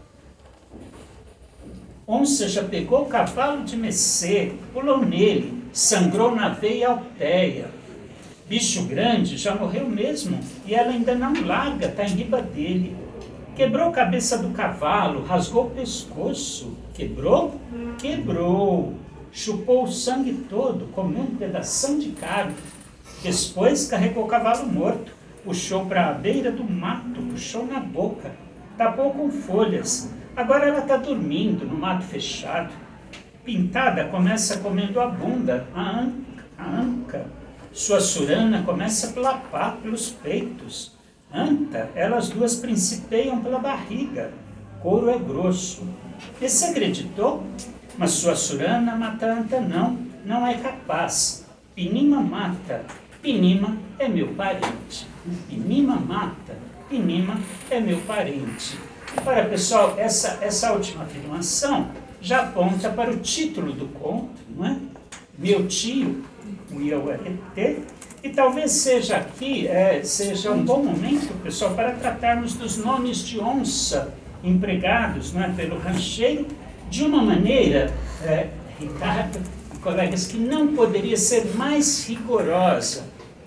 [SPEAKER 1] Onça já pegou o cavalo de Messê, pulou nele, sangrou na veia alteia. Bicho grande já morreu mesmo e ela ainda não larga, está em riba dele. Quebrou a cabeça do cavalo, rasgou o pescoço. Quebrou? Quebrou. Chupou o sangue todo, comeu um pedação de carne. Depois carregou o cavalo morto, puxou para a beira do mato, puxou na boca, tapou com folhas. Agora ela está dormindo no mato fechado. Pintada começa comendo a bunda, a anca, a anca. Sua surana começa pela pá, pelos peitos. Anta, elas duas principeiam pela barriga. Couro é grosso. Esse acreditou? Mas sua surana mata anta não, não é capaz. Pinima mata. Pinima é meu parente. Pinima mata. Pinima é meu parente. Ora, pessoal, essa, essa última afirmação já aponta para o título do conto, não é? Meu tio, o I O R T, e talvez seja aqui, é, seja um bom momento, pessoal, para tratarmos dos nomes de onça empregados, não é, pelo rancheiro, de uma maneira, é, Ricardo e colegas, que não poderia ser mais rigorosa.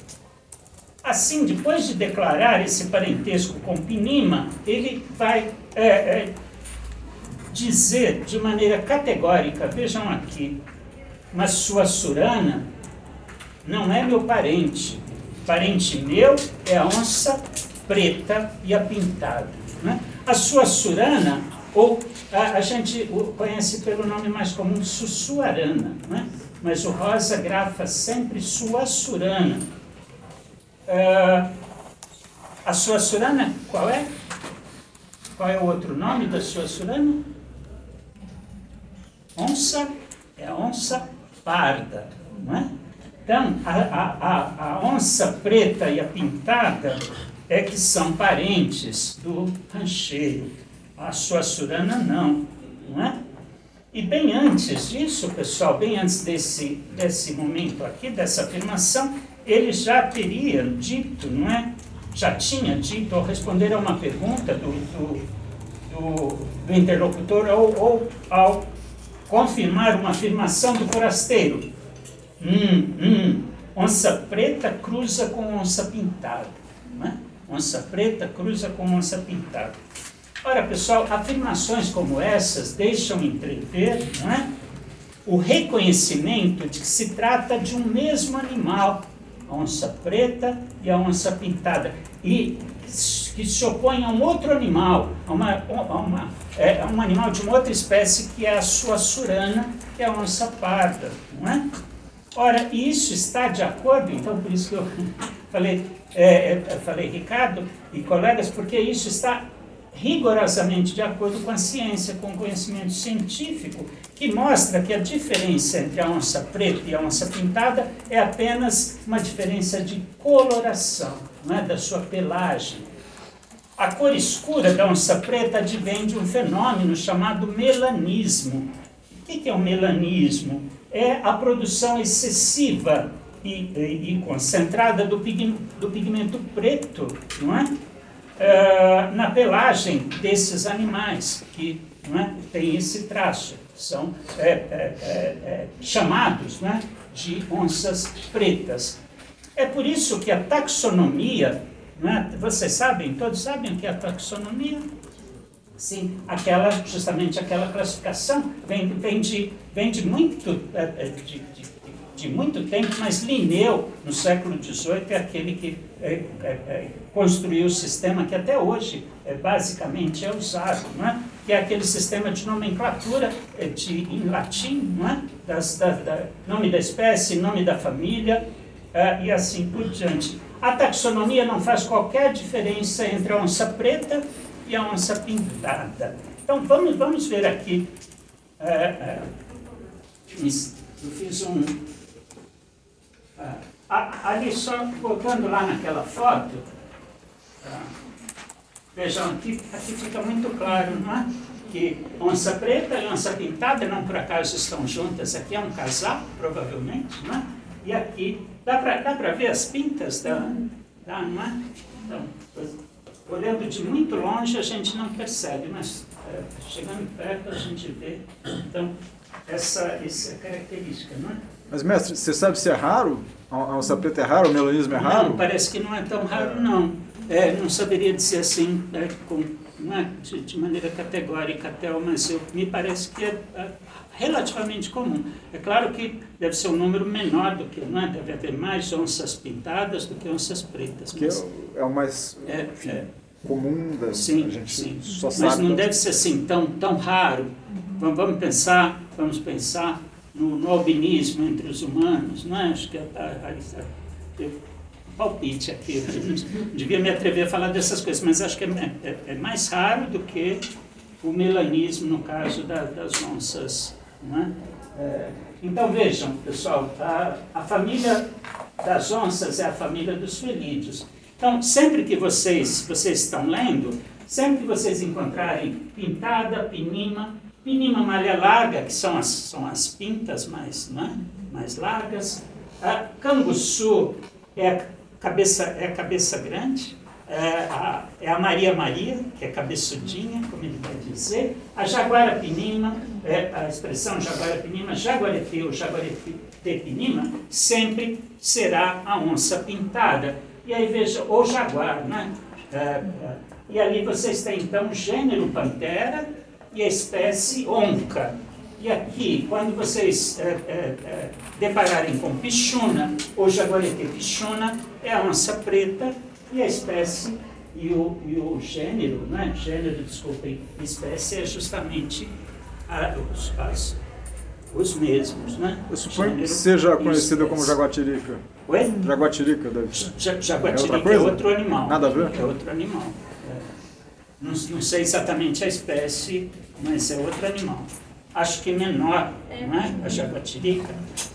[SPEAKER 1] Assim, depois de declarar esse parentesco com Pinima, ele vai é, é, dizer de maneira categórica, vejam aqui, mas sua surana não é meu parente. Parente meu é a onça preta e a pintada. Né? A sua surana, ou a, a gente o conhece pelo nome mais comum, sussuarana, né? Mas o Rosa grafa sempre sua surana. Uh, a sua surana, qual é? Qual é o outro nome da sua surana? Onça, é a onça parda, não é? Então, a, a, a, a onça preta e a pintada é que são parentes do rancheiro. A sua surana não, não é? E bem antes disso, pessoal, bem antes desse, desse momento aqui, dessa afirmação, ele já teria dito, não é? Já tinha dito, ao responder a uma pergunta do, do, do, do interlocutor, ou, ou ao confirmar uma afirmação do forasteiro. Hum, hum, onça preta cruza com onça pintada. Não é? Onça preta cruza com onça pintada. Ora, pessoal, afirmações como essas deixam entrever, não é? O reconhecimento de que se trata de um mesmo animal, a onça preta e a onça pintada, e que se opõe a um outro animal, a, uma, a, uma, é, a um animal de uma outra espécie, que é a sua surana, que é a onça parda, não é? Ora, isso está de acordo, então por isso que eu falei, é, eu falei Ricardo e colegas, porque isso está rigorosamente de acordo com a ciência, com o conhecimento científico, que mostra que a diferença entre a onça preta e a onça pintada é apenas uma diferença de coloração, não é? Da sua pelagem. A cor escura da onça preta advém de um fenômeno chamado melanismo. O que é o melanismo? É a produção excessiva e, e, e concentrada do, pig, do pigmento preto, não é? Uh, na pelagem desses animais que, não é, tem esse traço, são é, é, é, é, chamados, não é, de onças pretas. É por isso que a taxonomia, não é, vocês sabem, todos sabem o que é a taxonomia? Sim, aquela, justamente aquela classificação vem, vem, de, vem de, muito, de, de, de muito tempo, mas Linneu, no século dezoito, é aquele que é, é, é, construiu o sistema que até hoje é, basicamente é usado, não é? Que é aquele sistema de nomenclatura é, de, em latim, não é? Das, da, da, nome da espécie, nome da família é, e assim por diante. A taxonomia não faz qualquer diferença entre a onça preta e a onça pintada. Então vamos, vamos ver aqui. É, é, eu fiz um... Ah, ali só, voltando lá naquela foto, ah, Vejam, aqui, aqui fica muito claro, não é? Que onça preta e onça pintada não por acaso estão juntas. Aqui é um casal, provavelmente, não é? E aqui, dá para dá para ver as pintas da, da não é? Então, olhando de muito longe a gente não percebe, mas é, chegando perto a gente vê. Então, essa, essa característica, não é?
[SPEAKER 3] Mas, mestre, você sabe se é raro? A onça preta é raro? O melanismo é raro?
[SPEAKER 1] Não, parece que não é tão raro, não. É, não saberia dizer assim, é, com, não é, de, de maneira categórica, Theo, mas eu, me parece que é, é relativamente comum. É claro que deve ser um número menor do que, não é? Deve haver mais onças pintadas do que onças pretas.
[SPEAKER 3] Que
[SPEAKER 1] Mas,
[SPEAKER 3] é, é o mais
[SPEAKER 1] é,
[SPEAKER 3] enfim,
[SPEAKER 1] é,
[SPEAKER 3] comum da
[SPEAKER 1] sim,
[SPEAKER 3] a gente
[SPEAKER 1] sim.
[SPEAKER 3] só
[SPEAKER 1] Mas
[SPEAKER 3] sabe.
[SPEAKER 1] não
[SPEAKER 3] da-
[SPEAKER 1] deve ser assim tão, tão raro. Vamos, vamos pensar, vamos pensar no, no albinismo entre os humanos, não é? Acho que é, é, é, é palpite aqui. Eu não devia me atrever a falar dessas coisas, mas acho que é, é, é mais raro do que o melanismo no caso da, das onças, não é? É, então vejam, pessoal, a, a família das onças é a família dos felídeos. Então, sempre que vocês, vocês estão lendo, sempre que vocês encontrarem pintada, pinima, pinima malha larga, que são as, são as pintas mais, né, mais largas, a canguçu é a cabeça, é a cabeça grande, é a, é a Maria Maria, que é cabeçudinha, como ele vai dizer, a jaguarapinima, é a expressão jaguarapinima, jaguareté ou jaguareté-pinima, sempre será a onça pintada. E aí veja, ou jaguar, né? É, é, e ali vocês têm então o gênero Pantera e a espécie Onca. E aqui, quando vocês é, é, é, depararem com pichuna ou jaguareté pichuna, é a onça preta e a espécie e o, e o gênero, né? Gênero, desculpem, espécie é justamente a, os, as, os mesmos, né?
[SPEAKER 3] Eu suponho
[SPEAKER 1] Gênero
[SPEAKER 3] que seja
[SPEAKER 1] e
[SPEAKER 3] conhecida como
[SPEAKER 1] espécie.
[SPEAKER 3] jaguatirica.
[SPEAKER 1] Oi?
[SPEAKER 3] Jaguatirica deve ser.
[SPEAKER 1] Ja-
[SPEAKER 3] É outra
[SPEAKER 1] Jaguatirica é,
[SPEAKER 3] coisa?
[SPEAKER 1] outro animal.
[SPEAKER 3] Nada a ver?
[SPEAKER 1] É outro animal. É. Não, não sei exatamente a espécie, mas é outro animal. Acho que menor, não é? A jaguatirica.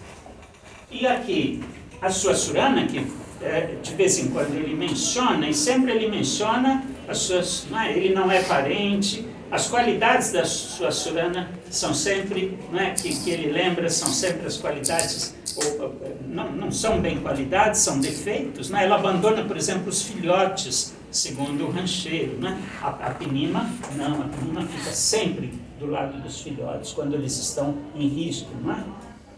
[SPEAKER 1] E aqui, a suassurana, que é, de vez em quando ele menciona, e sempre ele menciona, as suas, não é? Ele não é parente, as qualidades da suassurana são sempre, não é? que, que ele lembra, são sempre as qualidades, ou, ou, não, não são bem qualidades, são defeitos. Não é? Ela abandona, por exemplo, os filhotes, segundo o rancheiro. Não é? a, a pinima, não, a pinima fica sempre do lado dos filhotes, quando eles estão em risco. Não é?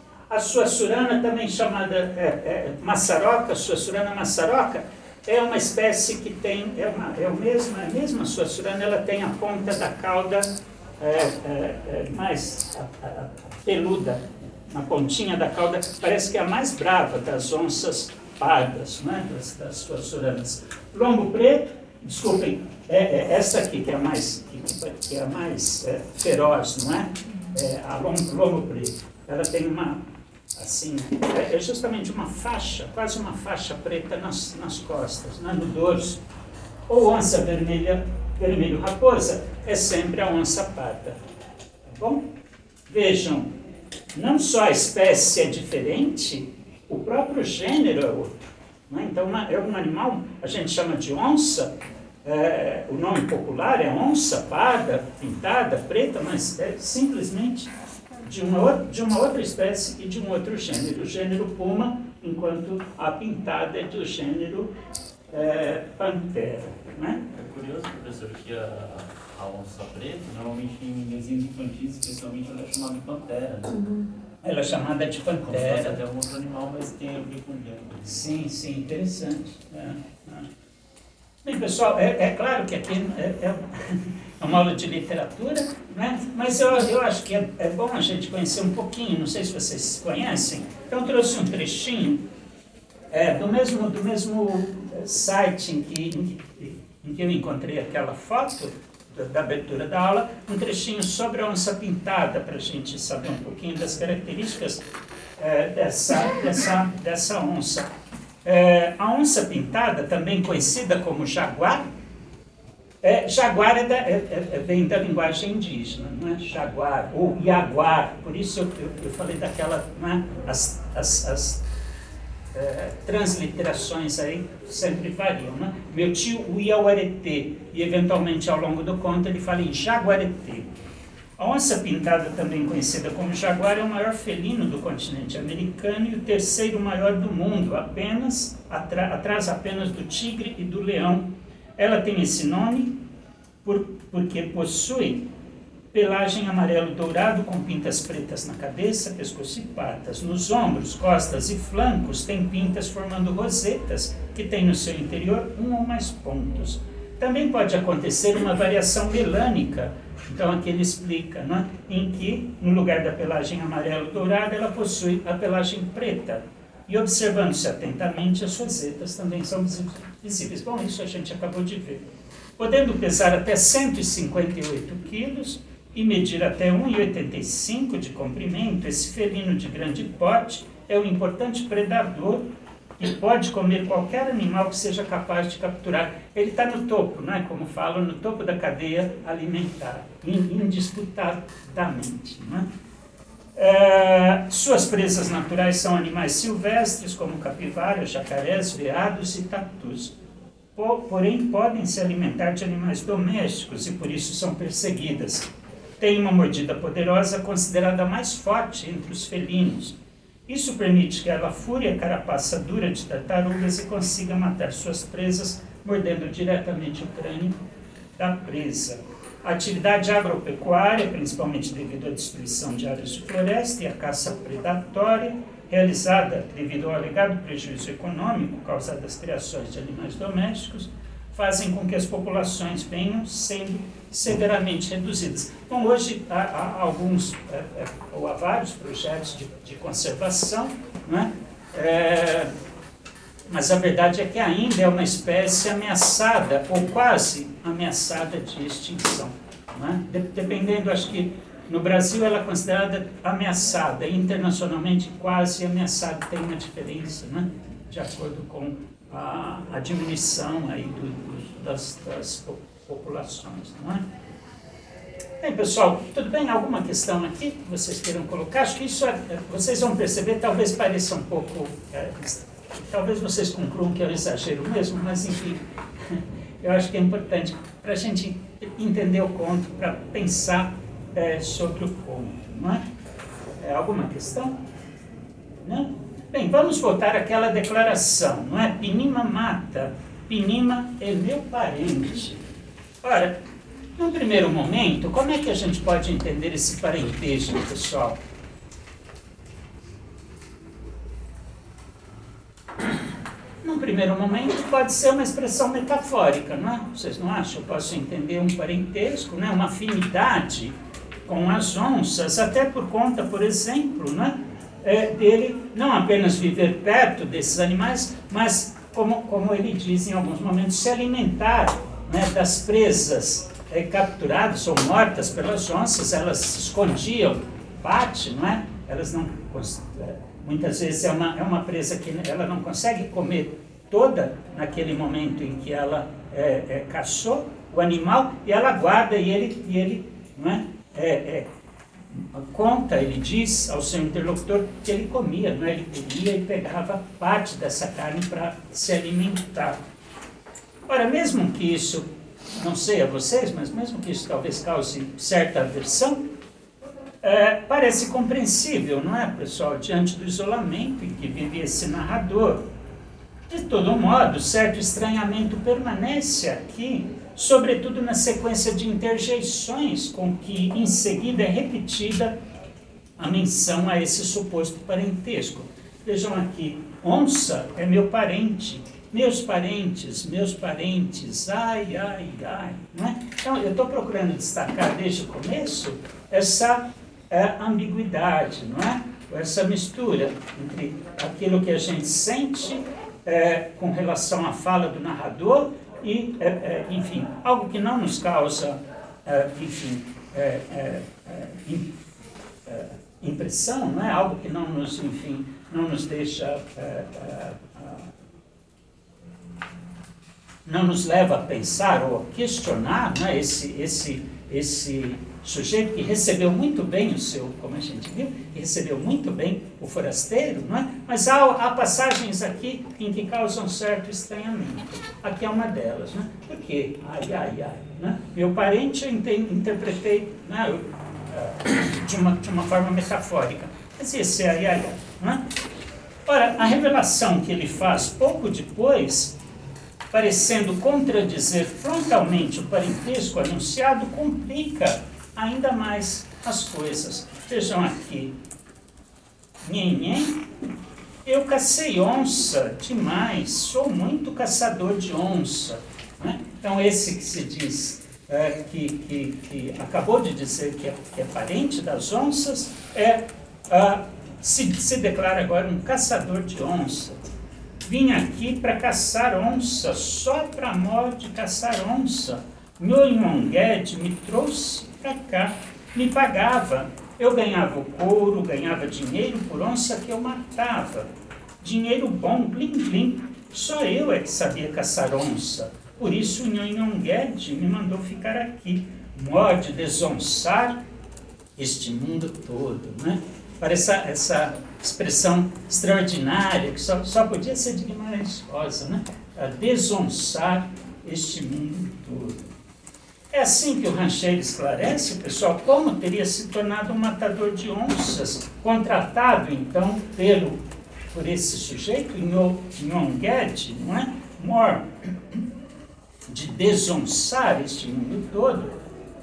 [SPEAKER 1] A suassurana, também chamada é, é, maçaroca, suassurana maçaroca, é uma espécie que tem, é, uma, é o mesmo, a mesma suassurana, ela tem a ponta da cauda é, é, é, mais a, a, a peluda, na pontinha da cauda, parece que é a mais brava das onças pardas, né, das, das suassuranas. Lombo preto, desculpem, é, é essa aqui que é a mais, que, que é a mais é, feroz, não é? É a lombo, lombo preto. Ela tem uma, assim, é justamente uma faixa, quase uma faixa preta nas, nas costas, né, no dorso. Ou onça vermelha, vermelho raposa, é sempre a onça parda. Tá bom? Vejam, não só a espécie é diferente, o próprio gênero é outro. Né? Então, é um animal, a gente chama de onça, é, o nome popular é onça parda, pintada, preta, mas é simplesmente de uma, de uma outra espécie e de um outro gênero. O gênero puma, enquanto a pintada é do gênero é, pantera. Né?
[SPEAKER 8] É curioso, professor, que a, a onça preta, normalmente em desenhos infantis, especialmente, ela é chamada de pantera. Né?
[SPEAKER 2] Uhum.
[SPEAKER 1] Ela é chamada de
[SPEAKER 8] Como se fosse
[SPEAKER 1] pantera.
[SPEAKER 8] até um outro animal, mas tem a ver com o gênero.
[SPEAKER 1] Sim, sim, interessante. É, é. Bem, pessoal, é, é claro que aqui é, é uma aula de literatura, né? Mas eu, eu acho que é, é bom a gente conhecer um pouquinho, não sei se vocês conhecem. Então, eu trouxe um trechinho é, do mesmo, do mesmo site em que, em, que, em que eu encontrei aquela foto da, da abertura da aula, um trechinho sobre a onça pintada, para a gente saber um pouquinho das características é, dessa, dessa, dessa onça. É, a onça pintada, também conhecida como jaguar, é, jaguar é da, é, é, vem da linguagem indígena, não é? Jaguar, ou iaguar, por isso eu, eu, eu falei daquela, não é? as, as, as é, transliterações aí sempre variam, né? Meu tio, o Iauaretê, e eventualmente ao longo do conto ele fala em Jaguaretê. A onça pintada, também conhecida como jaguar, é o maior felino do continente americano e o terceiro maior do mundo, apenas, atra, atrás apenas do tigre e do leão. Ela tem esse nome por, porque possui pelagem amarelo-dourado com pintas pretas na cabeça, pescoço e patas. Nos ombros, costas e flancos tem pintas formando rosetas que tem no seu interior um ou mais pontos. Também pode acontecer uma variação melânica. Então aqui ele explica, né, em que, no lugar da pelagem amarelo-dourada, ela possui a pelagem preta. E observando-se atentamente, as rosetas também são visíveis. Bom, isso a gente acabou de ver. Podendo pesar até cento e cinquenta e oito quilos e medir até um metro e oitenta e cinco de comprimento, esse felino de grande porte é um importante predador e pode comer qualquer animal que seja capaz de capturar. Ele está no topo, não é? Como falam, no topo da cadeia alimentar, indisputadamente. Não é? É, suas presas naturais são animais silvestres, como capivaras, jacarés, veados e tatus. Porém, podem se alimentar de animais domésticos e por isso são perseguidas. Tem uma mordida poderosa, considerada a mais forte entre os felinos. Isso permite que ela fure a carapaça dura de tartarugas e consiga matar suas presas, mordendo diretamente o crânio da presa. A atividade agropecuária, principalmente devido à destruição de áreas de floresta e à caça predatória, realizada devido ao alegado prejuízo econômico causado às criações de animais domésticos, fazem com que as populações venham sendo severamente reduzidas. Bom, hoje há, há alguns, é, é, ou há vários projetos de, de conservação, né? É, mas a verdade é que ainda é uma espécie ameaçada, ou quase ameaçada de extinção. Né? De, dependendo, acho que no Brasil ela é considerada ameaçada, internacionalmente quase ameaçada, tem uma diferença, né? De acordo com a, a diminuição aí do, do, das, das populações, não é? Bem, pessoal, tudo bem? Alguma questão aqui que vocês queiram colocar? Acho que isso, é, vocês vão perceber, talvez pareça um pouco, é, talvez vocês concluam que é um exagero mesmo, mas enfim, eu acho que é importante para a gente entender o conto, para pensar é, sobre o conto, não é? É alguma questão? Não? Bem, vamos voltar àquela declaração, não é? Pinima mata, Pinima é meu parente. Ora, num primeiro momento, como é que a gente pode entender esse parentesco, pessoal? Num primeiro momento, pode ser uma expressão metafórica, não é? Vocês não acham? Eu posso entender um parentesco, né? Uma afinidade com as onças, até por conta, por exemplo, não é? É, dele não apenas viver perto desses animais, mas, como, como ele diz em alguns momentos, se alimentar, né, das presas é, capturadas ou mortas pelas onças. Elas se escondiam, bate, não é? Elas não, muitas vezes é uma, é uma presa que ela não consegue comer toda naquele momento em que ela é, é, caçou o animal, e ela guarda, e ele, e ele não é? É, é, conta, ele diz ao seu interlocutor que ele comia, não é? Ele comia e pegava parte dessa carne para se alimentar. Ora, mesmo que isso, não sei a vocês, mas mesmo que isso talvez cause certa aversão, é, parece compreensível, não é, pessoal, diante do isolamento em que vive esse narrador. De todo modo, certo estranhamento permanece aqui, sobretudo na sequência de interjeições com que em seguida é repetida a menção a esse suposto parentesco. Vejam aqui, onça é meu parente, meus parentes, meus parentes, ai, ai, ai. Não é? Então, eu estou procurando destacar desde o começo essa é, ambiguidade, não é? Essa mistura entre aquilo que a gente sente é, com relação à fala do narrador e, é, é, enfim, algo que não nos causa, é, enfim, é, é, é, é, impressão, não é? Algo que não nos, enfim, não nos deixa, é, é, não nos leva a pensar ou a questionar, não é? esse, esse, esse sujeito que recebeu muito bem o seu, como a gente viu, que recebeu muito bem o forasteiro, não é? Mas há, há passagens aqui em que causam certo estranhamento. Aqui é uma delas, né? Por quê? Ai, ai, ai. Né? Meu parente eu interpretei, né, eu, de, uma, de uma forma metafórica. Mas esse ai, ai, ai. Né? Ora, a revelação que ele faz pouco depois, parecendo contradizer frontalmente o parentesco anunciado, complica ainda mais as coisas. Vejam aqui. Nhen, nhen. Eu cacei onça demais, sou muito caçador de onça. Né? Então, esse que se diz, é, que, que, que acabou de dizer que é, que é parente das onças, é, ah, se, se declara agora um caçador de onça. Vim aqui para caçar onça, só para modo de caçar onça. Meu irmão Guedes me trouxe para cá, me pagava. Eu ganhava o couro, ganhava dinheiro por onça que eu matava. Dinheiro bom, blim blim. Só eu é que sabia caçar onça. Por isso o Nhonhon Guedes me mandou ficar aqui. Mode desonçar este mundo todo, né? Para essa, essa expressão extraordinária, que só, só podia ser de Guimarães Rosa, né? A desonçar este mundo todo. É assim que o rancheiro esclarece, pessoal, como teria se tornado um matador de onças, contratado, então, pelo, por esse sujeito, Nhonhon Guedes, não é? Mor, de desonçar este mundo todo.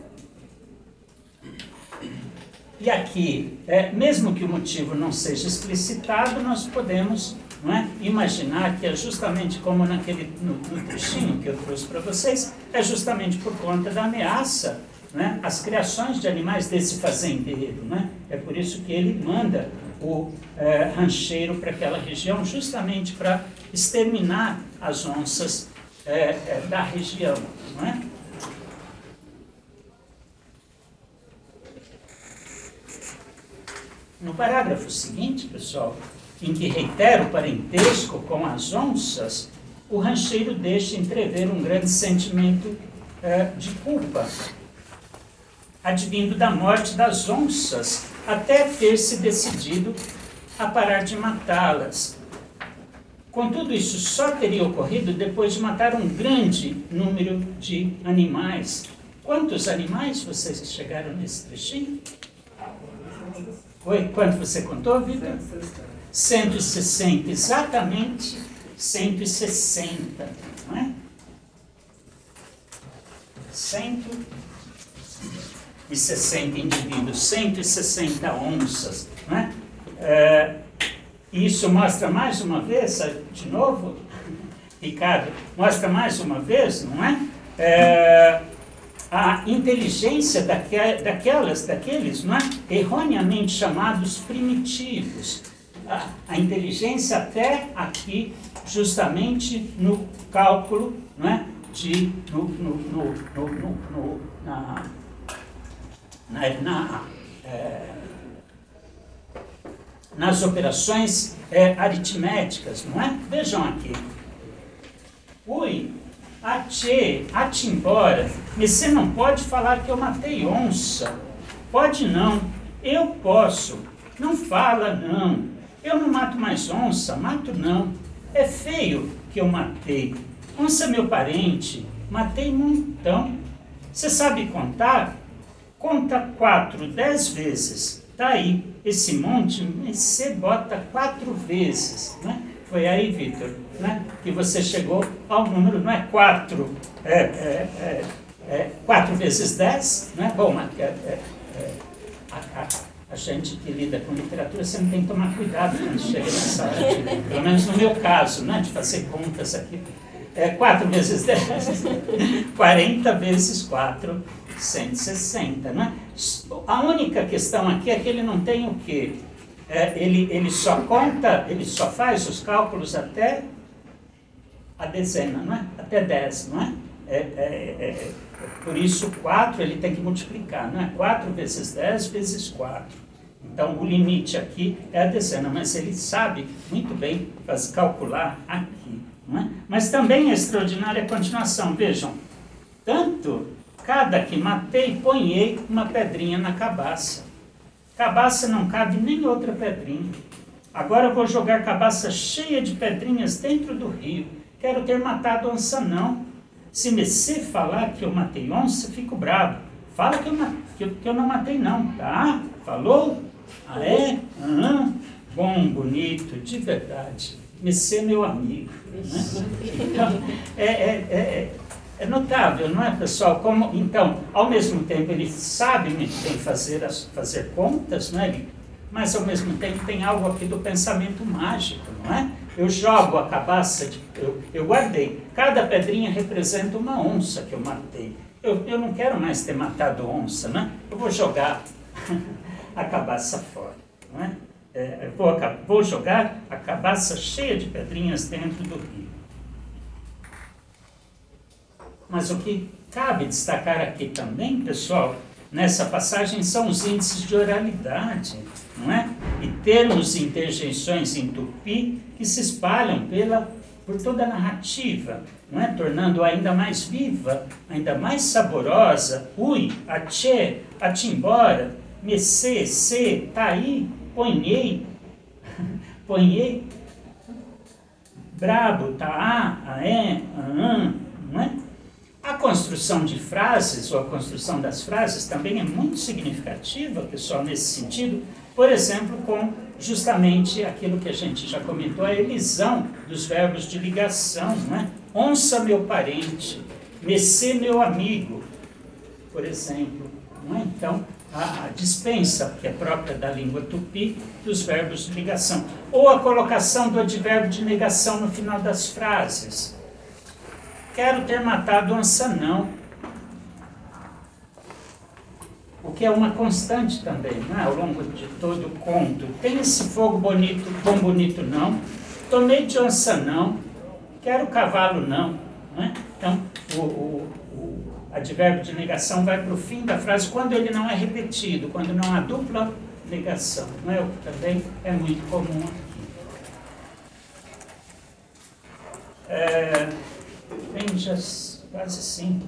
[SPEAKER 1] E aqui, é, mesmo que o motivo não seja explicitado, nós podemos, não é, imaginar que é justamente como naquele, no, no trechinho que eu trouxe para vocês, é justamente por conta da ameaça, né, às criações de animais desse fazendeiro. Né? É por isso que ele manda o é, rancheiro para aquela região, justamente para exterminar as onças é, é, da região. Não é? No parágrafo seguinte, pessoal, em que reitera o parentesco com as onças, o rancheiro deixa entrever um grande sentimento é, de culpa, advindo da morte das onças, até ter se decidido a parar de matá-las. Contudo, isso só teria ocorrido depois de matar um grande número de animais. Quantos animais vocês que chegaram nesse trechinho? Oi, quanto você contou, Vitor? cento e sessenta, exatamente cento e sessenta, não é? cento e sessenta indivíduos, cento e sessenta onças, não é? É, isso mostra mais uma vez, de novo, Ricardo, mostra mais uma vez, não é? É a inteligência daque, daquelas, daqueles, não é? Erroneamente chamados primitivos. A, a inteligência até aqui, justamente no cálculo, não é? De, no, no, no, no, no, no, na, na, na, é, nas operações é, aritméticas, não é? Vejam aqui. Ui, atchê, atimbora, mas você não pode falar que eu matei onça. Pode não, eu posso. Não fala não. Eu não mato mais onça, mato não. É feio que eu matei. Onça é meu parente, matei montão. Você sabe contar? Conta quatro, dez vezes. Tá aí, esse monte, você bota quatro vezes, né? Foi aí, Vitor, né? Que você chegou ao número, não é quatro, é, é, é, é quatro vezes dez, né? Bom, é, é, é, a, a, a gente que lida com literatura sempre tem que tomar cuidado quando chega nessa hora, pelo menos no meu caso, né? De fazer contas aqui. É, quatro vezes dez, quarenta vezes quatro, cento e sessenta, né? A única questão aqui é que ele não tem o quê? É, ele, ele só conta, ele só faz os cálculos até a dezena, não é? Até dez, não é? É, é, é? Por isso, quatro ele tem que multiplicar, não é? quatro vezes dez vezes quatro. Então, o limite aqui é a dezena, mas ele sabe muito bem faz, calcular aqui. Não é? Mas também é extraordinária a continuação. Vejam, tanto Cada que matei, ponhei uma pedrinha na cabaça. Cabaça não cabe nem outra pedrinha. Agora eu vou jogar cabaça cheia de pedrinhas dentro do rio. Quero ter matado onça não. Se Messê falar que eu matei onça, fico bravo. Fala que eu, que eu, que eu não matei não, tá? Falou? Ah, é? Aham. Bom, bonito, de verdade. Messê é meu amigo. Né? Então, é, é, é, é notável, não é, pessoal? Como, então, ao mesmo tempo, ele sabe muito bem fazer, as, fazer contas, não é? Ele, mas, ao mesmo tempo, tem algo aqui do pensamento mágico, não é? Eu jogo a cabaça, de, eu, eu guardei. Cada pedrinha representa uma onça que eu matei. Eu, eu não quero mais ter matado onça, né? Eu vou jogar a cabaça fora, não é? É, vou, vou jogar a cabaça cheia de pedrinhas dentro do rio. Mas o que cabe destacar aqui também, pessoal, nessa passagem são os índices de oralidade, não é? E termos e interjeições em tupi que se espalham pela, por toda a narrativa, não é? Tornando ainda mais viva, ainda mais saborosa. Ui, atchê, atimbora, messê, sê, taí, ponhei, ponhei, brabo, taá, aé, aã, não é? A construção de frases, ou a construção das frases, também é muito significativa, pessoal, nesse sentido. Por exemplo, com justamente aquilo que a gente já comentou, a elisão dos verbos de ligação, não é? Onça, meu parente, messê, meu amigo, por exemplo. Não é? Então, a, a dispensa, que é própria da língua tupi, dos verbos de ligação. Ou a colocação do advérbio de negação no final das frases. Quero ter matado onça não. O que é uma constante também, não é? Ao longo de todo o conto. Tem esse fogo bonito, bom bonito não. Tomei de onça não. Quero cavalo não. Não é? Então, o, o, o advérbio de negação vai para o fim da frase quando ele não é repetido, quando não há dupla negação. Não é? O que também é muito comum aqui. É... Bem, já quase cinco.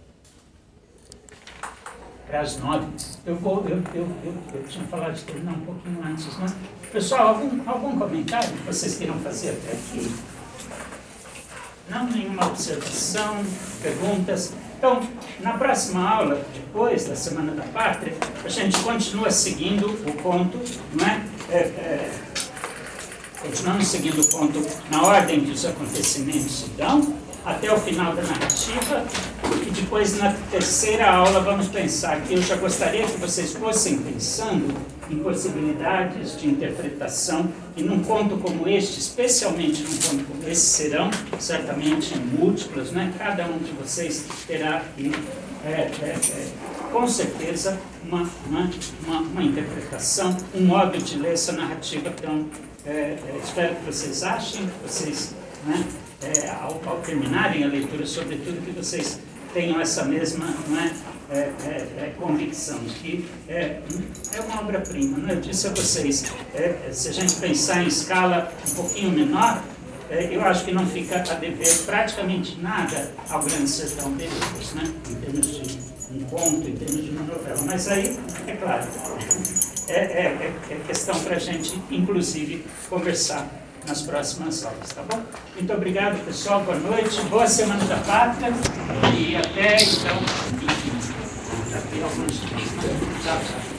[SPEAKER 1] Para as nove. Eu, vou, eu, eu, eu, eu tinha falado de terminar um pouquinho antes, né? Pessoal, algum, algum comentário que vocês queiram fazer até aqui? Não? Nenhuma observação, perguntas? Então, na próxima aula, depois da Semana da Pátria, a gente continua seguindo o conto, não é? é, é continuamos seguindo o conto na ordem que os acontecimentos se dão, até o final da narrativa, e depois na terceira aula vamos pensar que eu já gostaria que vocês fossem pensando em possibilidades de interpretação, e num conto como este, especialmente num conto como esse, serão certamente múltiplas, né? Cada um de vocês terá aqui, é, é, é, com certeza, uma, uma, uma, uma interpretação, um modo de ler essa narrativa. Então, é, é, espero que vocês achem, que vocês... Né? É, ao, ao terminarem a leitura, sobretudo, que vocês tenham essa mesma, não é, é, é, é, convicção, que é, é uma obra-prima. Não é? Eu disse a vocês, é, se a gente pensar em escala um pouquinho menor, é, eu acho que não fica a dever praticamente nada ao Grande Sertão Veredas, né? Em termos de um conto, em termos de uma novela. Mas aí, é claro, é, é, é questão para a gente, inclusive, conversar nas próximas aulas, tá bom? Muito obrigado, pessoal, boa noite, boa Semana da Pátria, e até, então, enfim, daqui a alguns dias. Tchau, tchau.